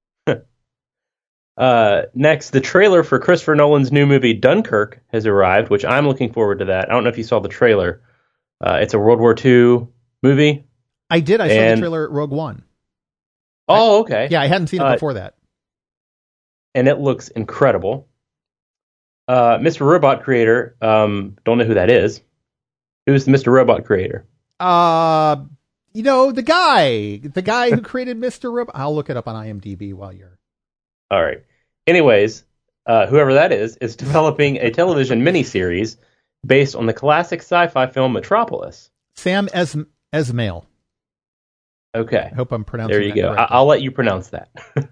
Next, the trailer for Christopher Nolan's new movie Dunkirk has arrived, which I'm looking forward to that. I don't know if you saw the trailer. It's a World War II movie. I did. I saw the trailer at Rogue One. Oh, okay. Yeah, I hadn't seen it before that. And it looks incredible. Mr. Robot creator, don't know who that is. Who's the Mr. Robot creator? You know, the guy who created Mr. Robot. I'll look it up on IMDb while you're. All right. Anyways, whoever that is developing a television miniseries based on the classic sci-fi film Metropolis. Sam Esmail. Okay. I hope I'm pronouncing there you that go. correctly. I'll let you pronounce that.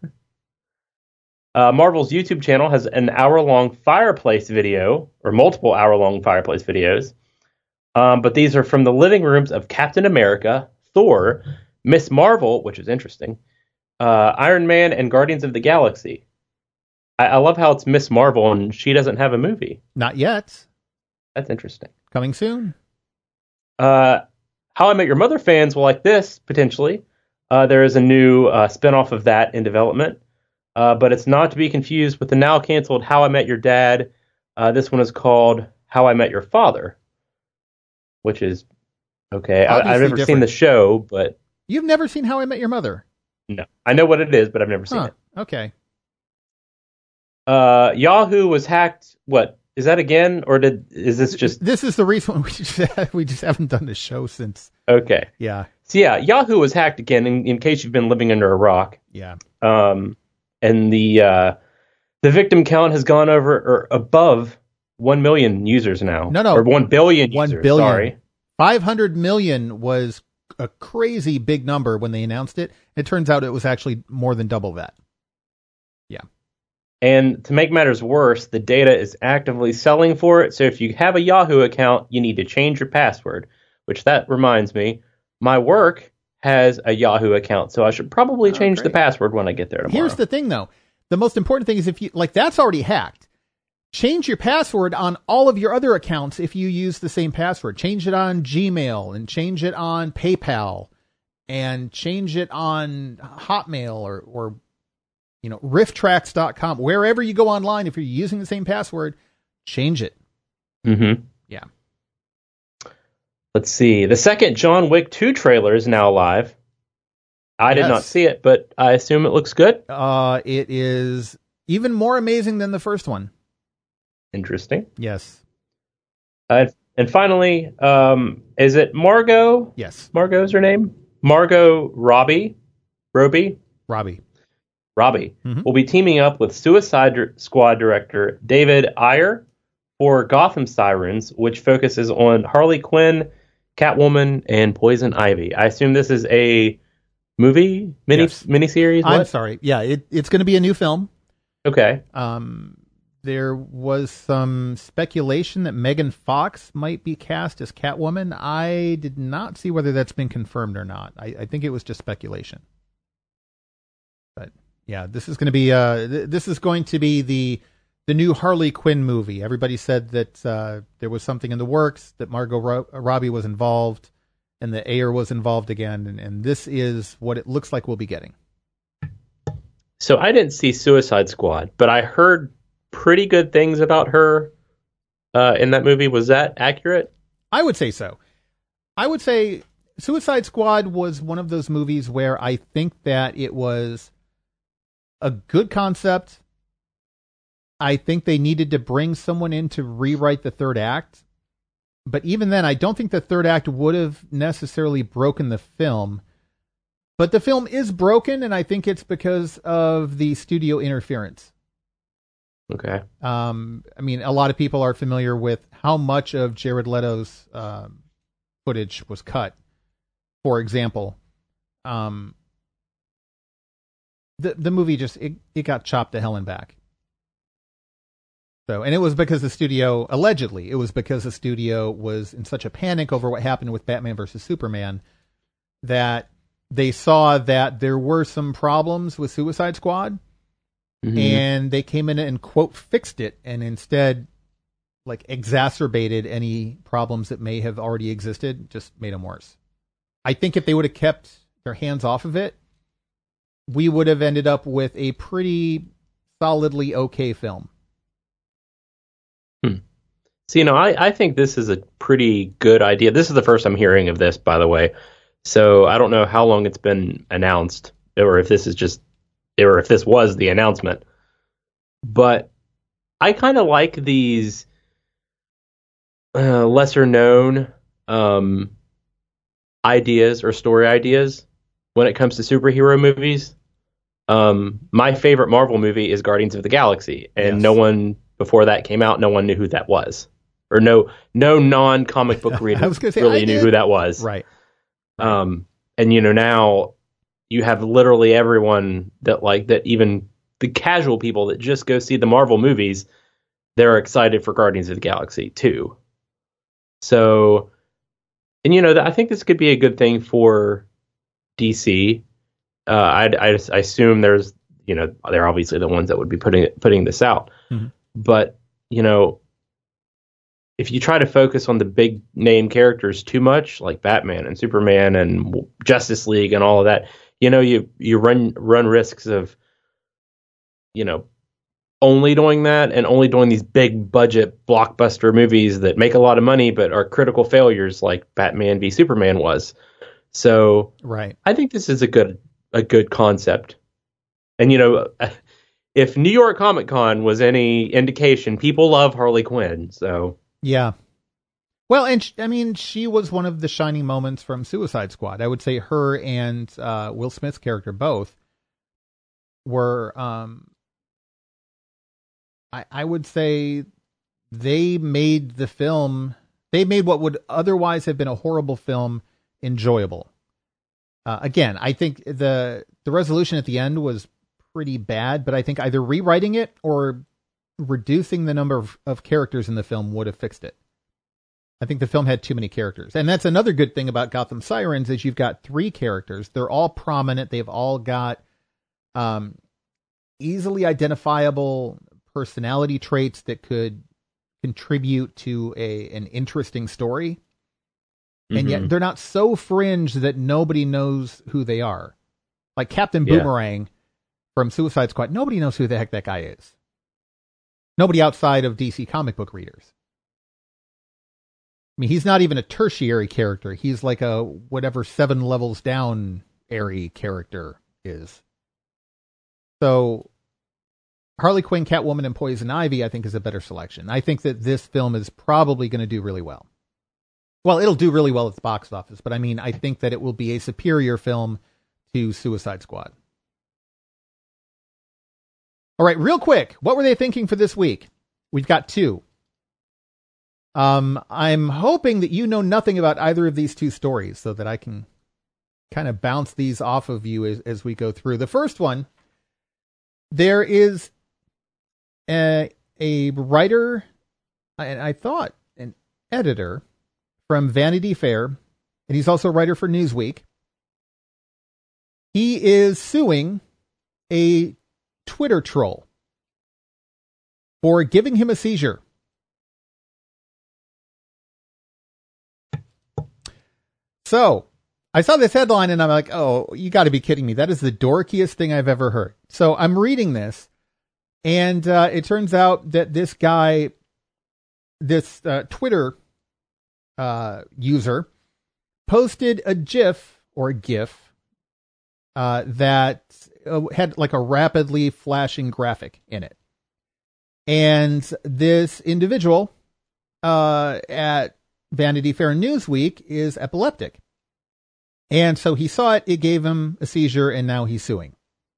Marvel's YouTube channel has an hour-long fireplace video, or multiple hour-long fireplace videos. But these are from the living rooms of Captain America, Thor, Miss Marvel, which is interesting, Iron Man, and Guardians of the Galaxy. I love how it's Miss Marvel and she doesn't have a movie. Not yet. That's interesting. Coming soon. How I Met Your Mother fans will like this, potentially. There is a new spinoff of that in development. But it's not to be confused with the now canceled How I Met Your Dad. This one is called How I Met Your Father, which is okay. I've never seen the show, but... You've never seen How I Met Your Mother? No. I know what it is, but I've never seen it. Okay. Yahoo was hacked. What? Is that again? Or is this just... This is the reason we just haven't done the show since... Okay. Yeah. So yeah, Yahoo was hacked again, in case you've been living under a rock. Yeah. And the victim count has gone over or above 1 million users now. No. Or 1 billion users. 1 billion. Sorry. 500 million was a crazy big number when they announced it. It turns out it was actually more than double that. Yeah. And to make matters worse, the data is actively selling for it. So if you have a Yahoo account, you need to change your password, which that reminds me, my work has a Yahoo account, so I should probably change the password when I get there tomorrow. Here's the thing, though. The most important thing is if you, like, that's already hacked. Change your password on all of your other accounts if you use the same password. Change it on Gmail and change it on PayPal and change it on Hotmail or you know, rifftracks.com. Wherever you go online, if you're using the same password, change it. Mm-hmm. Yeah. Let's see. The second John Wick 2 trailer is now live. I did not see it, but I assume it looks good. It is even more amazing than the first one. Interesting. Yes. And finally, is it Margot? Yes. Margot's her name? Margot Robbie will be teaming up with Suicide Squad director David Ayer for Gotham Sirens, which focuses on Harley Quinn, Catwoman, and Poison Ivy. I assume this is a miniseries? I'm sorry. Yeah, it's going to be a new film. Okay. There was some speculation that Megan Fox might be cast as Catwoman. I did not see whether that's been confirmed or not. I think it was just speculation. But yeah, this is going to be the new Harley Quinn movie. Everybody said that there was something in the works, that Margot Robbie was involved, and that Ayer was involved again, and this is what it looks like we'll be getting. So I didn't see Suicide Squad, but I heard pretty good things about her in that movie. Was that accurate? I would say so. I would say Suicide Squad was one of those movies where I think that it was a good concept. I think they needed to bring someone in to rewrite the third act. But even then, I don't think the third act would have necessarily broken the film. But the film is broken, and I think it's because of the studio interference. Okay. I mean, a lot of people are familiar with how much of Jared Leto's footage was cut. For example, the movie just it got chopped to hell and back. So, and it was because the studio was in such a panic over what happened with Batman versus Superman that they saw that there were some problems with Suicide Squad. Mm-hmm. And they came in and, quote, fixed it, and instead, like, exacerbated any problems that may have already existed, just made them worse. I think if they would have kept their hands off of it, we would have ended up with a pretty solidly okay film. So, I think this is a pretty good idea. This is the first I'm hearing of this, by the way. So I don't know how long it's been announced, or if this was the announcement. But I kind of like these lesser known ideas or story ideas when it comes to superhero movies. My favorite Marvel movie is Guardians of the Galaxy, and yes. No one before that came out, no one knew who that was. Or no non-comic book reader really knew who that was. Right. And now you have literally everyone that even the casual people that just go see the Marvel movies, they're excited for Guardians of the Galaxy too. So, and I think this could be a good thing for DC. I assume they're obviously the ones that would be putting this out. Mm-hmm. But, if you try to focus on the big name characters too much, like Batman and Superman and Justice League and all of that, you run risks of, only doing that and only doing these big budget blockbuster movies that make a lot of money but are critical failures, like Batman v Superman was. So, right. I think this is a good concept. And if New York Comic Con was any indication, people love Harley Quinn. So. Yeah. Well, and she was one of the shining moments from Suicide Squad. I would say her and Will Smith's character both were, I would say they made what would otherwise have been a horrible film enjoyable. Again, I think the resolution at the end was pretty bad, but I think either rewriting it or reducing the number of characters in the film would have fixed it. I think the film had too many characters. And that's another good thing about Gotham Sirens is you've got 3 characters. They're all prominent. They've all got easily identifiable personality traits that could contribute to an interesting story. Mm-hmm. And yet they're not so fringe that nobody knows who they are. Like Captain Boomerang from Suicide Squad. Nobody knows who the heck that guy is. Nobody outside of DC comic book readers. I mean, he's not even a tertiary character. He's like a whatever 7 levels down airy character is. So Harley Quinn, Catwoman, and Poison Ivy, I think, is a better selection. I think that this film is probably going to do really well. Well, it'll do really well at the box office, but I mean, I think that it will be a superior film to Suicide Squad. All right, real quick, what were they thinking for this week? We've got 2. I'm hoping that you know nothing about either of these 2 stories so that I can kind of bounce these off of you as we go through. The first one, there is a writer, and I thought an editor from Vanity Fair, and he's also a writer for Newsweek. He is suing a Twitter troll for giving him a seizure. So I saw this headline and I'm like, oh, you got to be kidding me. That is the dorkiest thing I've ever heard. So I'm reading this, and it turns out that this guy, this Twitter user, posted a GIF or a GIF that had like a rapidly flashing graphic in it. And this individual at Vanity Fair and Newsweek is epileptic. And so he saw it, it gave him a seizure, and now he's suing.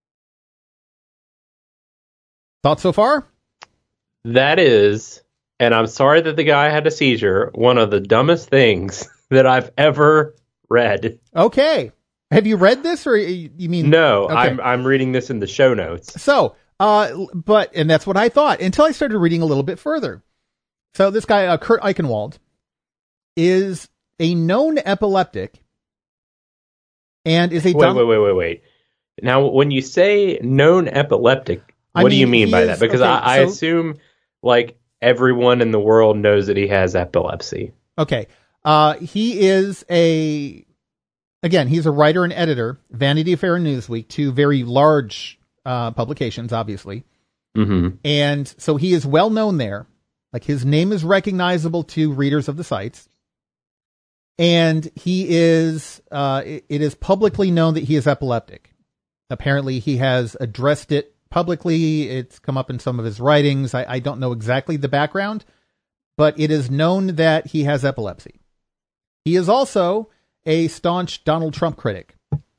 Thoughts so far? That is, and I'm sorry that the guy had a seizure, one of the dumbest things that I've ever read. Okay. Have you read this, or you mean? No, okay. I'm reading this in the show notes. So, and that's what I thought until I started reading a little bit further. So this guy, Kurt Eichenwald, is a known epileptic and is a... Wait. Now, when you say known epileptic, what do you mean by that? Because I assume, like, everyone in the world knows that he has epilepsy. Okay. He is he's a writer and editor, Vanity Fair and Newsweek, 2 very large publications, obviously. Mm-hmm. And so he is well known there. Like, his name is recognizable to readers of the sites. And he is, it is publicly known that he is epileptic. Apparently he has addressed it publicly. It's come up in some of his writings. I don't know exactly the background, but it is known that he has epilepsy. He is also a staunch Donald Trump critic.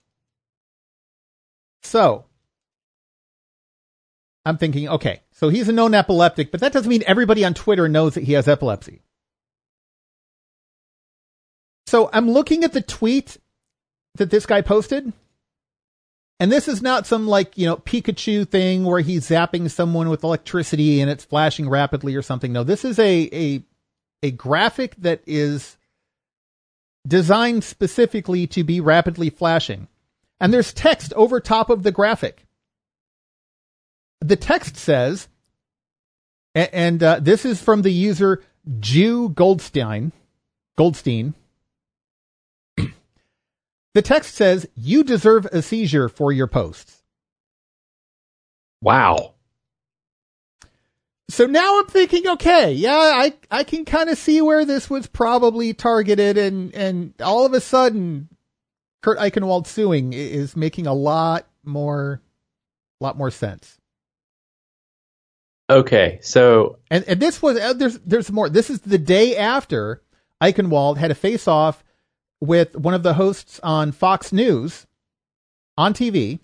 So I'm thinking, okay, so he's a known epileptic, but that doesn't mean everybody on Twitter knows that he has epilepsy. So I'm looking at the tweet that this guy posted, and this is not some Pikachu thing where he's zapping someone with electricity and it's flashing rapidly or something. No, this is a graphic that is designed specifically to be rapidly flashing. And there's text over top of the graphic. The text says, and this is from the user Jew Goldstein. The text says, "You deserve a seizure for your posts." Wow. So now I'm thinking, okay, yeah, I can kind of see where this was probably targeted, and all of a sudden, Kurt Eichenwald suing is making a lot more sense. Okay, so and this was there's more. This is the day after Eichenwald had a face-off with one of the hosts on Fox News on TV.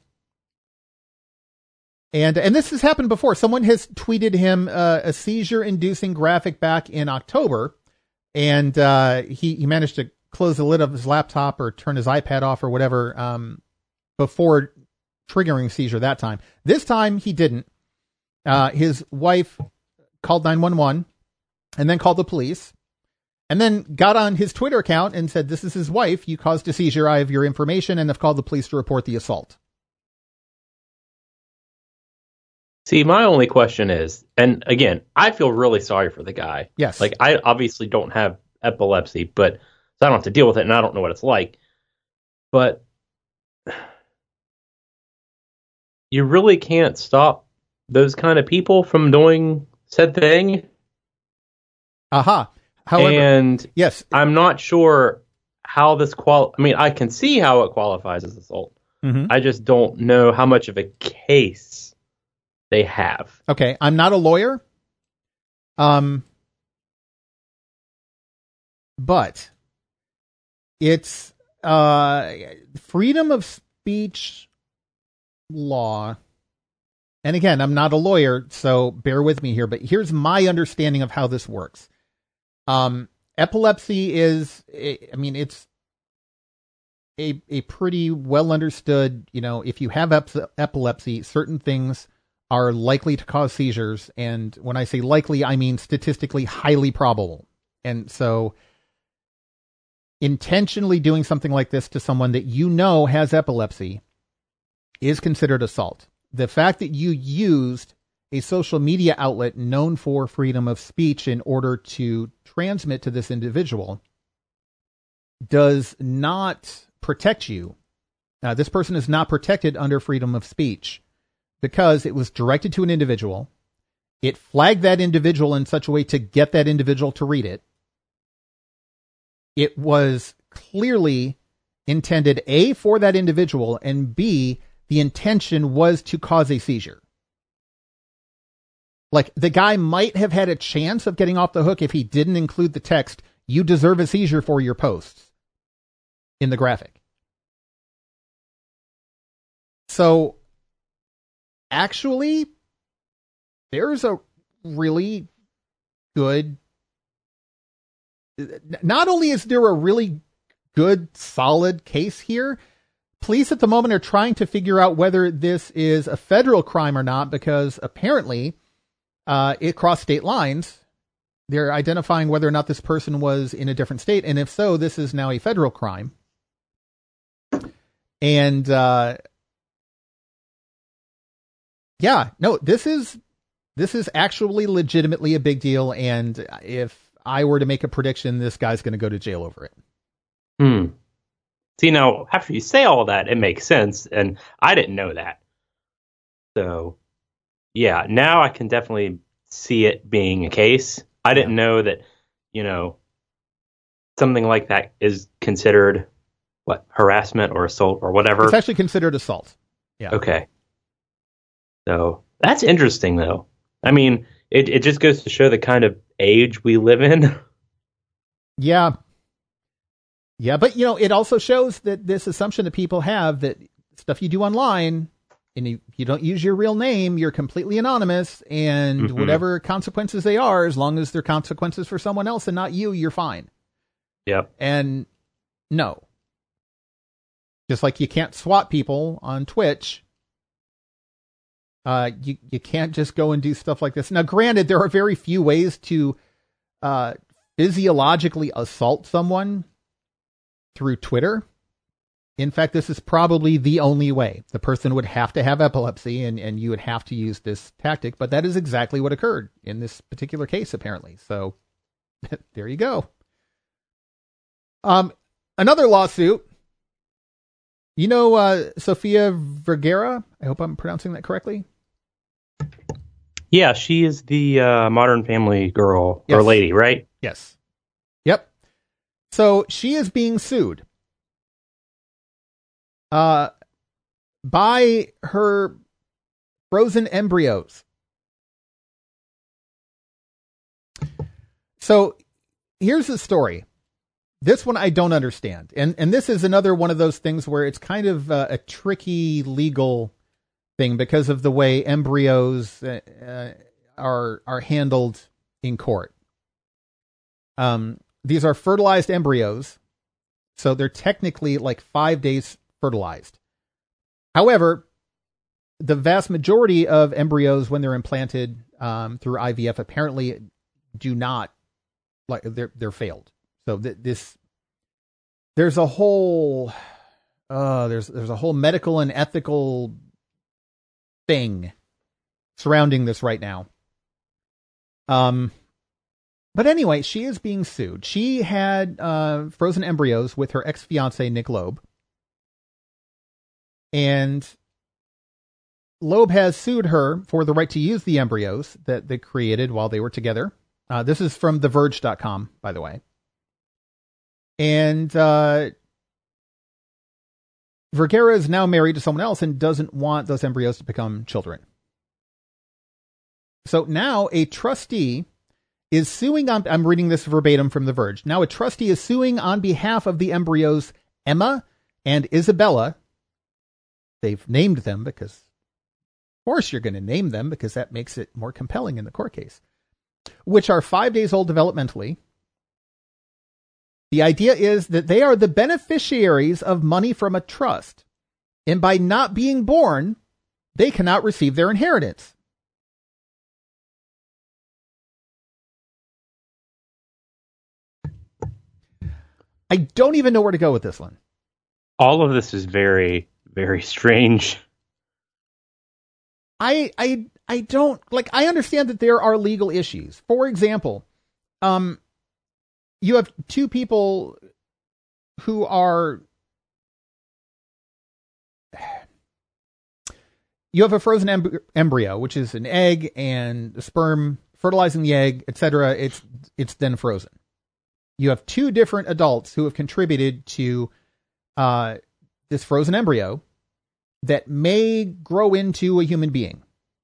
And this has happened before. Someone has tweeted him a seizure-inducing graphic back in October, and he managed to close the lid of his laptop or turn his iPad off or whatever before triggering seizure that time. This time he didn't. His wife called 911 and then called the police. And then got on his Twitter account and said, "This is his wife. You caused a seizure. I have your information," and have called the police to report the assault. See, my only question is, and again, I feel really sorry for the guy. Yes. Like, I obviously don't have epilepsy, but so I don't have to deal with it, and I don't know what it's like. But you really can't stop those kind of people from doing said thing. Aha. However, and yes, I'm not sure how this I mean, I can see how it qualifies as assault. Mm-hmm. I just don't know how much of a case they have. Okay, I'm not a lawyer. But It's freedom of speech law. And again, I'm not a lawyer, so bear with me here, but here's my understanding of how this works. Epilepsy is, it's a pretty well understood, if you have epilepsy, certain things are likely to cause seizures. And when I say likely, I mean statistically highly probable. And so intentionally doing something like this to someone that has epilepsy is considered assault. The fact that you used a social media outlet known for freedom of speech in order to transmit to this individual does not protect you. This person is not protected under freedom of speech because it was directed to an individual. It flagged that individual in such a way to get that individual to read it. It was clearly intended, A, for that individual, and B, the intention was to cause a seizure. Like, the guy might have had a chance of getting off the hook if he didn't include the text, "You deserve a seizure for your posts," in the graphic. So, actually, there's a really good... Not only is there a really good, solid case here, police at the moment are trying to figure out whether this is a federal crime or not, because apparently it crossed state lines. They're identifying whether or not this person was in a different state, and if so, this is now a federal crime. And this is actually legitimately a big deal, and if I were to make a prediction, this guy's going to go to jail over it. See, now, after you say all that, it makes sense, and I didn't know that. So, yeah, now I can definitely see it being a case. I didn't know that, something like that is considered, harassment or assault or whatever? It's actually considered assault. Yeah. Okay. So, that's interesting, though. I mean, it just goes to show the kind of age we live in. Yeah. Yeah, but, it also shows that this assumption that people have that stuff you do online, and you don't use your real name, you're completely anonymous, and whatever consequences they are, as long as they're consequences for someone else and not you, you're fine. Yep. And no. Just like you can't swat people on Twitch, you can't just go and do stuff like this. Now, granted, there are very few ways to physiologically assault someone through Twitter. In fact, this is probably the only way. The person would have to have epilepsy, and you would have to use this tactic, but that is exactly what occurred in this particular case, apparently. So, there you go. Another lawsuit. Sofia Vergara? I hope I'm pronouncing that correctly. Yeah, she is the Modern Family girl, yes. Or lady, right? Yes. Yep. So she is being sued by her frozen embryos. So here's the story. This one I don't understand. And this is another one of those things where it's kind of a tricky legal thing because of the way embryos are handled in court. These are fertilized embryos, so they're technically like 5 days fertilized. However, the vast majority of embryos, when they're implanted through IVF, apparently do not, like, they're failed. So there's a whole there's a whole medical and ethical thing surrounding this right now. But anyway, she is being sued. She had frozen embryos with her ex-fiance, Nick Loeb. And Loeb has sued her for the right to use the embryos that they created while they were together. This is from TheVerge.com, by the way. And Vergara is now married to someone else and doesn't want those embryos to become children. So now a trustee is suing on, I'm reading this verbatim from The Verge. Now, a trustee is suing on behalf of the embryos Emma and Isabella. They've named them because, of course, you're going to name them because that makes it more compelling in the court case, which are 5 days old developmentally. The idea is that they are the beneficiaries of money from a trust, and by not being born, they cannot receive their inheritance. I don't even know where to go with this one. All of this is very, very strange. I don't, like, I understand that there are legal issues. For example, you have two people who are, you have a frozen embryo, which is an egg and a sperm fertilizing the egg, etc. It's then frozen. You have two different adults who have contributed to this frozen embryo that may grow into a human being.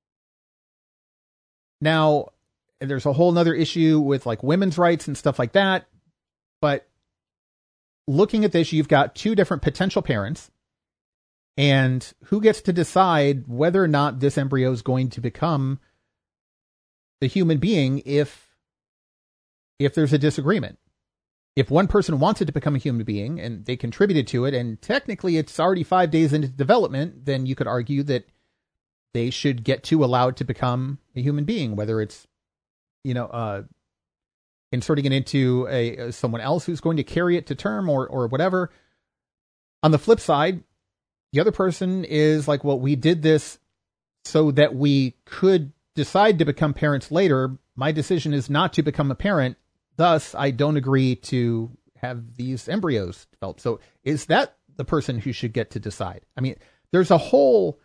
Now, there's a whole nother issue with like women's rights and stuff like that. But looking at this, you've got two different potential parents, and who gets to decide whether or not this embryo is going to become a human being if there's a disagreement. If one person wants it to become a human being and they contributed to it, and technically it's already 5 days into development, then you could argue that they should get to allow it to become a human being, whether it's, inserting it into someone else who's going to carry it to term or whatever. On the flip side, the other person is like, well, we did this so that we could decide to become parents later. My decision is not to become a parent. Thus, I don't agree to have these embryos developed. So is that the person who should get to decide? I mean, there's a whole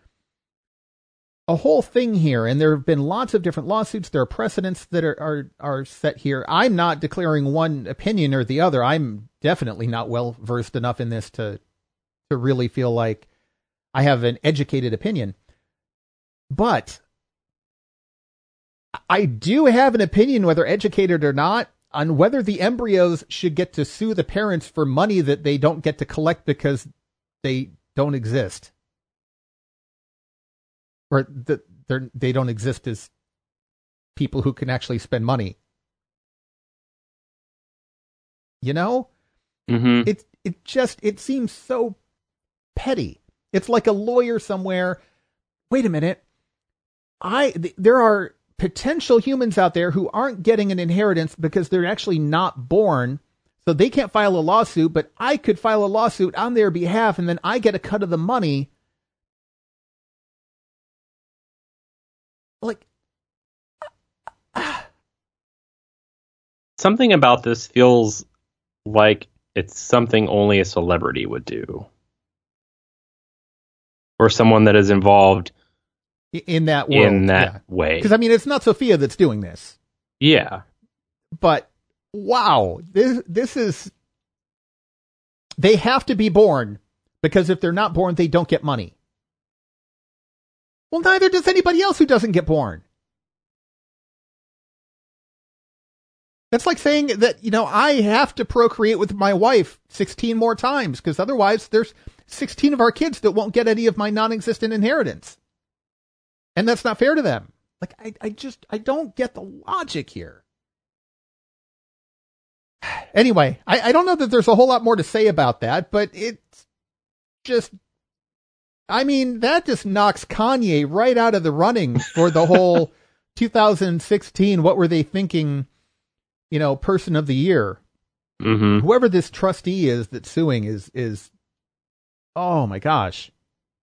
thing here, and there have been lots of different lawsuits. There are precedents that are set here. I'm not declaring one opinion or the other. I'm definitely not well versed enough in this to really feel like I have an educated opinion. But I do have an opinion, whether educated or not, on whether the embryos should get to sue the parents for money that they don't get to collect because they don't exist. Or that they don't exist as people who can actually spend money. You know? Mm-hmm. It seems so petty. It's like a lawyer somewhere. Wait a minute. There are potential humans out there who aren't getting an inheritance because they're actually not born, so they can't file a lawsuit, but I could file a lawsuit on their behalf, and then I get a cut of the money. Like, something about this feels like it's something only a celebrity would do, or someone that is involved in that world, way. Because I mean, it's not Sophia that's doing this. Yeah, but wow, this is. They have to be born, because if they're not born, they don't get money. Well, neither does anybody else who doesn't get born. That's like saying that, I have to procreate with my wife 16 more times, because otherwise there's 16 of our kids that won't get any of my non-existent inheritance. And that's not fair to them. Like, I don't get the logic here. Anyway, I don't know that there's a whole lot more to say about that, but it's just, I mean, that just knocks Kanye right out of the running for the whole 2016, what were they thinking, person of the year. Mm-hmm. Whoever this trustee is that's suing is, oh my gosh.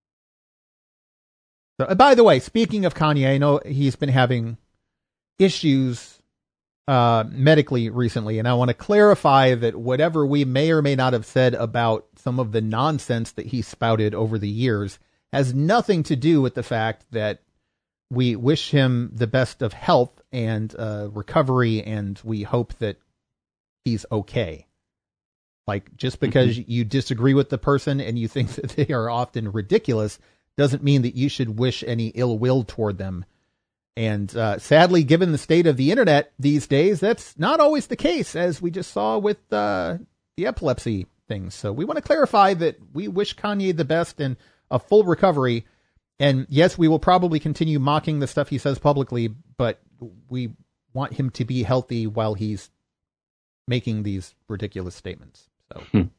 So, by the way, speaking of Kanye, I know he's been having issues medically recently, and I want to clarify that whatever we may or may not have said about some of the nonsense that he spouted over the years has nothing to do with the fact that we wish him the best of health and recovery, and we hope that he's okay. Like, just because you disagree with the person and you think that they are often ridiculous doesn't mean that you should wish any ill will toward them. And sadly, given the state of the internet these days, that's not always the case, as we just saw with the epilepsy things. So we want to clarify that we wish Kanye the best and a full recovery. And yes, we will probably continue mocking the stuff he says publicly, but we want him to be healthy while he's making these ridiculous statements. So,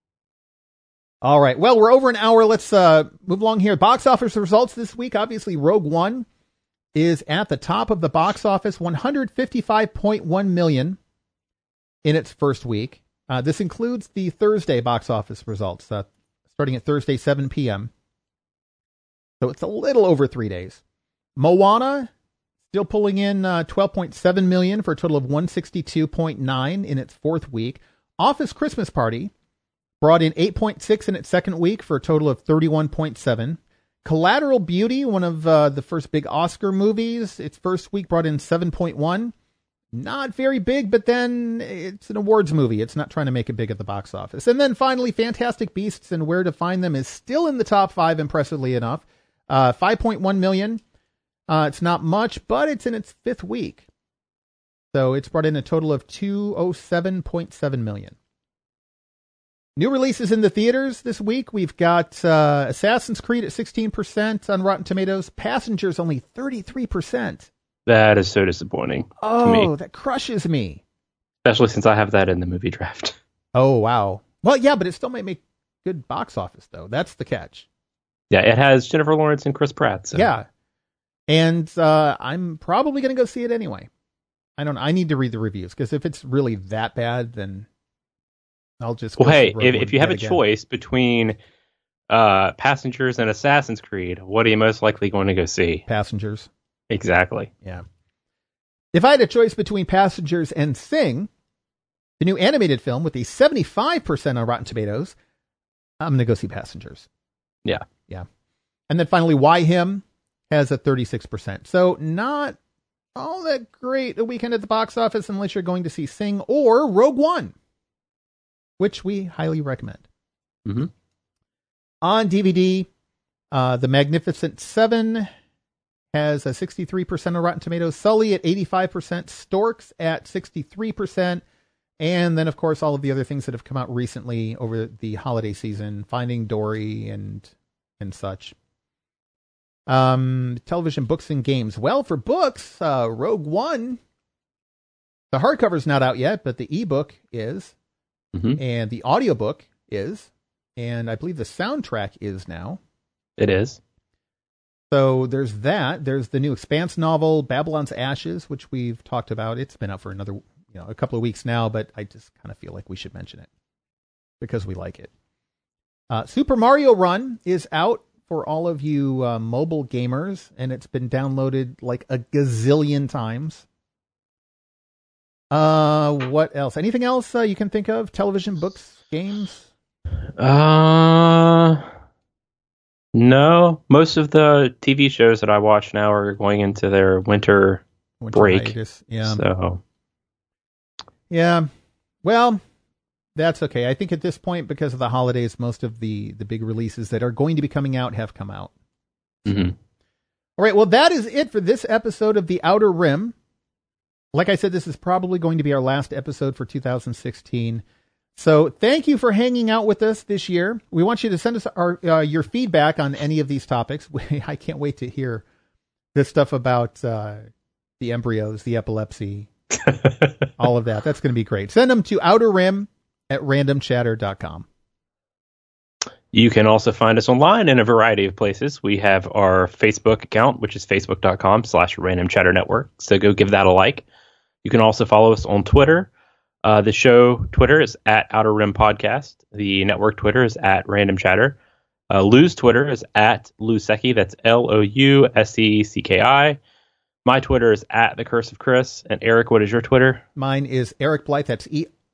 All right. Well, we're over an hour. Let's move along here. Box office results this week. Obviously, Rogue One is at the top of the box office, $155.1 million in its first week. This includes the Thursday box office results, starting at Thursday, 7 p.m. So it's a little over 3 days. Moana still pulling in $12.7 million for a total of $162.9 in its fourth week. Office Christmas Party brought in $8.6 in its second week for a total of $31.7. Collateral Beauty, one of the first big Oscar movies, its first week brought in $7.1. Not very big, but then it's an awards movie. It's not trying to make it big at the box office. And then finally, Fantastic Beasts and Where to Find Them is still in the top 5, impressively enough. $5.1 million. It's not much, but it's in its fifth week. So it's brought in a total of $207.7 million. New releases in the theaters this week. We've got Assassin's Creed at 16% on Rotten Tomatoes. Passengers only 33%. That is so disappointing to me. Oh, that crushes me. Especially since I have that in the movie draft. Oh, wow. Well, yeah, but it still might make good box office, though. That's the catch. Yeah, it has Jennifer Lawrence and Chris Pratt. So. Yeah. And I'm probably going to go see it anyway. I need to read the reviews, because if it's really that bad, then I'll just go. Well, hey, if you have a choice between Passengers and Assassin's Creed, what are you most likely going to go see? Passengers. Exactly. Yeah. If I had a choice between Passengers and Sing, the new animated film with a 75% on Rotten Tomatoes, I'm going to go see Passengers. Yeah. Yeah. And then finally, Why Him has a 36%. So not all that great a weekend at the box office unless you're going to see Sing or Rogue One, which we highly recommend. Mm-hmm. On DVD, The Magnificent Seven has a 63% on Rotten Tomatoes, Sully at 85%, Storks at 63%, and then, of course, all of the other things that have come out recently over the holiday season, Finding Dory and such. Television, books, and games. Well, for books, Rogue One, the hardcover's not out yet, but the ebook is, and the audiobook is, and I believe the soundtrack is now. It is. So there's that. There's the new Expanse novel, Babylon's Ashes, which we've talked about. It's been out for a couple of weeks now, but I just kind of feel like we should mention it because we like it. Super Mario Run is out for all of you mobile gamers, and it's been downloaded like a gazillion times. What else? Anything else you can think of? Television, books, games? No. Most of the TV shows that I watch now are going into their winter break. Hiatus. Yeah. So. Yeah. Well, that's okay. I think at this point, because of the holidays, most of the big releases that are going to be coming out have come out. Mm-hmm. All right. Well, that is it for this episode of The Outer Rim. Like I said, this is probably going to be our last episode for 2016. So thank you for hanging out with us this year. We want you to send us your feedback on any of these topics. I can't wait to hear this stuff about the embryos, the epilepsy, all of that. That's going to be great. Send them to outerrim@randomchatter.com. You can also find us online in a variety of places. We have our Facebook account, which is facebook.com/randomchatternetwork. So go give that a like. You can also follow us on Twitter. The show Twitter is @OuterRimPodcast. The network Twitter is @RandomChatter. Lou's Twitter is @LouSecki. That's LOUSECKI. My Twitter is @TheCurseOfChris. And Eric, what is your Twitter? Mine is Eric Blythe. That's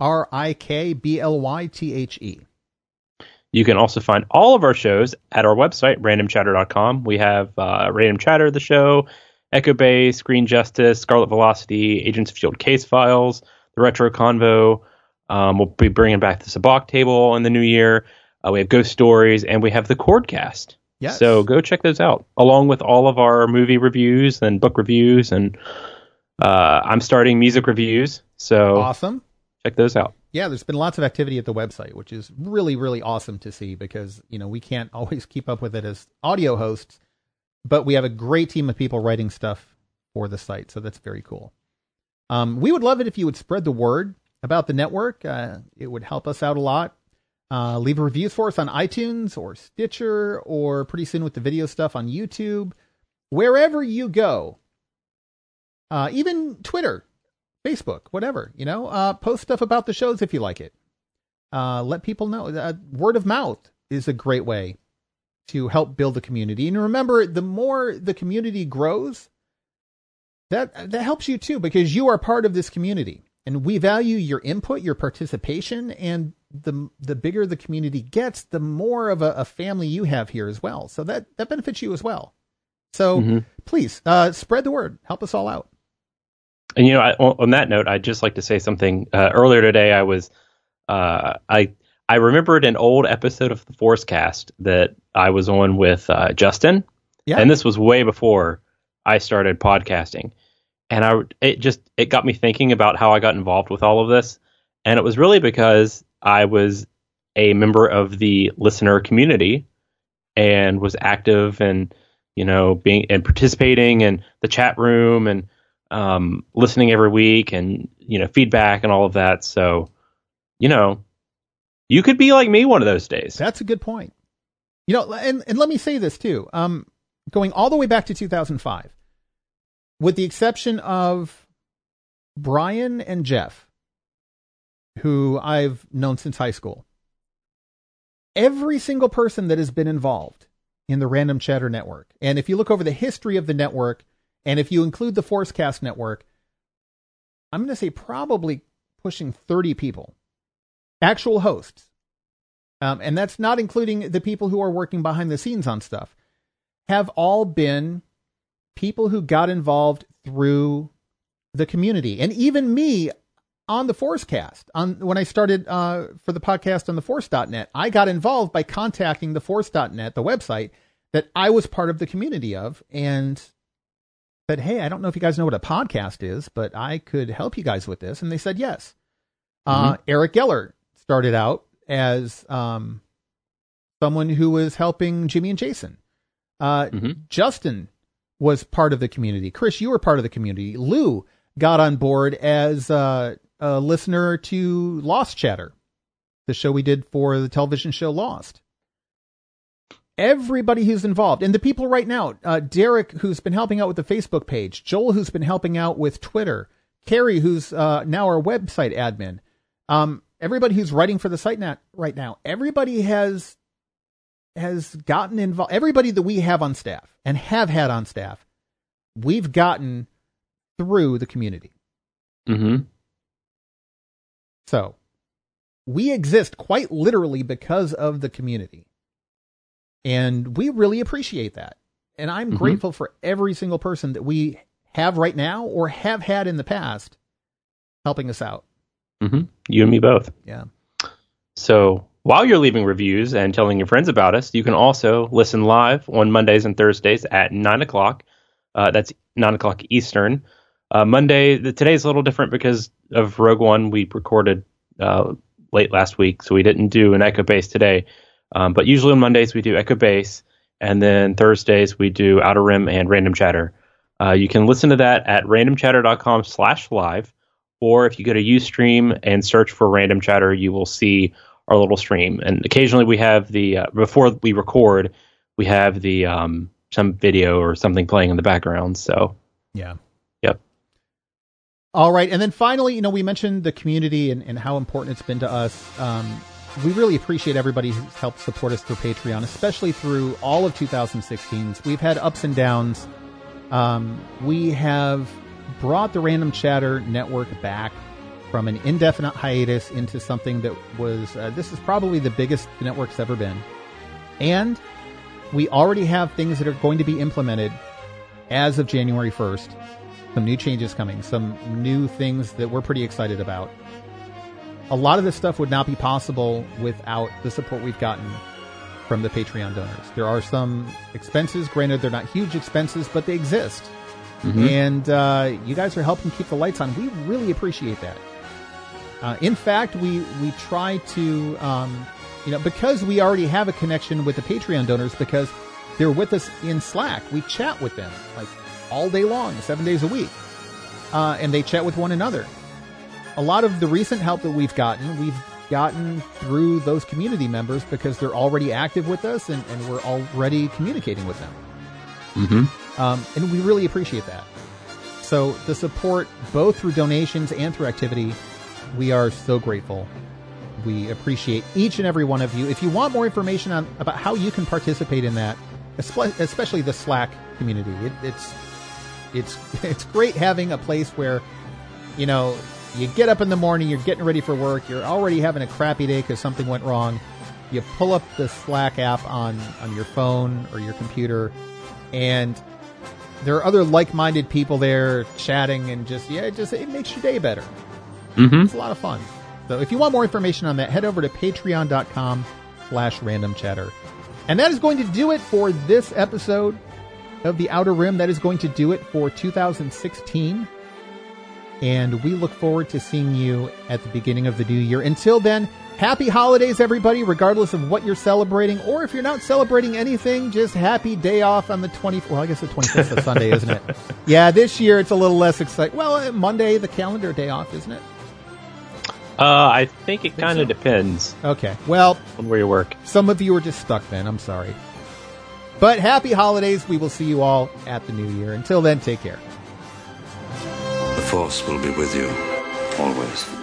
ERIKBLYTHE. You can also find all of our shows at our website, randomchatter.com. We have Random Chatter, the show, Echo Bay, Screen Justice, Scarlet Velocity, Agents of S.H.I.E.L.D. Case Files, the Retro Convo. We'll be bringing back the Sabacc table in the new year. We have Ghost Stories, and we have the Cordcast. Yes. So go check those out, along with all of our movie reviews and book reviews, and I'm starting music reviews. So awesome. Check those out. Yeah, there's been lots of activity at the website, which is really, really awesome to see because, we can't always keep up with it as audio hosts, but we have a great team of people writing stuff for the site. So that's very cool. We would love it if you would spread the word about the network. It would help us out a lot. Leave reviews for us on iTunes or Stitcher, or pretty soon with the video stuff on YouTube, wherever you go. Even Twitter, Facebook, whatever, post stuff about the shows if you like it. Let people know. Word of mouth is a great way to help build the community. And remember, the more the community grows, that helps you too, because you are part of this community. And we value your input, your participation, and the bigger the community gets, the more of a family you have here as well. So that benefits you as well. So please spread the word. Help us all out. And on that note, I'd just like to say something. Earlier today, I was I remembered an old episode of the Forcecast that I was on with Justin. Yeah. And this was way before I started podcasting. And it got me thinking about how I got involved with all of this. And it was really because I was a member of the listener community and was active and, being and participating in the chat room and listening every week and, feedback and all of that. So, you could be like me one of those days. That's a good point. And let me say this too. Going all the way back to 2005, with the exception of Brian and Jeff, who I've known since high school, every single person that has been involved in the Random Chatter Network, and if you look over the history of the network, and if you include the Forcecast Network, I'm going to say probably pushing 30 people, actual hosts. And that's not including the people who are working behind the scenes on stuff, have all been people who got involved through the community. And even me on the Forcecast, when I started for the podcast on the Force.net, I got involved by contacting the Force.net, the website that I was part of the community of, and said, hey, I don't know if you guys know what a podcast is, but I could help you guys with this. And they said yes. Eric Geller started out as someone who was helping Jimmy and Jason. Justin was part of the community. Chris, you were part of the community. Lou got on board as a listener to Lost Chatter, the show we did for the television show Lost. Everybody who's involved, and the people right now, Derek, who's been helping out with the Facebook page, Joel, who's been helping out with Twitter, Carrie, who's now our website admin, everybody who's writing for the site right now, everybody has gotten involved. Everybody that we have on staff and have had on staff, we've gotten through the community. So we exist quite literally because of the community. And we really appreciate that. And I'm grateful for every single person that we have right now or have had in the past helping us out. You and me both. Yeah. So while you're leaving reviews and telling your friends about us, you can also listen live on Mondays and Thursdays at 9 o'clock. That's 9 o'clock Eastern. Today's a little different because of Rogue One. We recorded late last week, so we didn't do an Echo Base today. But usually on Mondays we do Echo Base, and then Thursdays we do Outer Rim and Random Chatter. You can listen to that at randomchatter.com/live, or if you go to Ustream and search for Random Chatter, you will see our little stream. And occasionally we have before we record, we have some video or something playing in the background. So yeah. Yep. All right. And then finally, we mentioned the community and how important it's been to us. We really appreciate everybody who's helped support us through Patreon, especially through all of 2016. We've had ups and downs. We have brought the Random Chatter Network back from an indefinite hiatus into something that was, this is probably the biggest the network's ever been. And we already have things that are going to be implemented as of January 1st. Some new changes coming, some new things that we're pretty excited about. A lot of this stuff would not be possible without the support we've gotten from the Patreon donors. There are some expenses. Granted, they're not huge expenses, but they exist. Mm-hmm. And you guys are helping keep the lights on. We really appreciate that. In fact, we try to, because we already have a connection with the Patreon donors, because they're with us in Slack. We chat with them like all day long, 7 days a week. And they chat with one another. A lot of the recent help that we've gotten through those community members because they're already active with us and we're already communicating with them. Mm-hmm. And we really appreciate that. So the support, both through donations and through activity, we are so grateful. We appreciate each and every one of you. If you want more information about how you can participate in that, especially the Slack community, it's great having a place where, you get up in the morning, you're getting ready for work, you're already having a crappy day because something went wrong. You pull up the Slack app on your phone or your computer, and there are other like-minded people there chatting, and it makes your day better. Mm-hmm. It's a lot of fun. So if you want more information on that, head over to patreon.com/randomchatter. And that is going to do it for this episode of The Outer Rim. That is going to do it for 2016. And we look forward to seeing you at the beginning of the new year. Until then, happy holidays, everybody, regardless of what you're celebrating. Or if you're not celebrating anything, just happy day off on the 20th. Well, I guess the 25th is Sunday, isn't it? Yeah, this year it's a little less exciting. Well, Monday, the calendar day off, isn't it? I think it kind of depends. Okay, well, on where you work. Some of you are just stuck then. I'm sorry. But happy holidays. We will see you all at the new year. Until then, take care. The Force will be with you, always.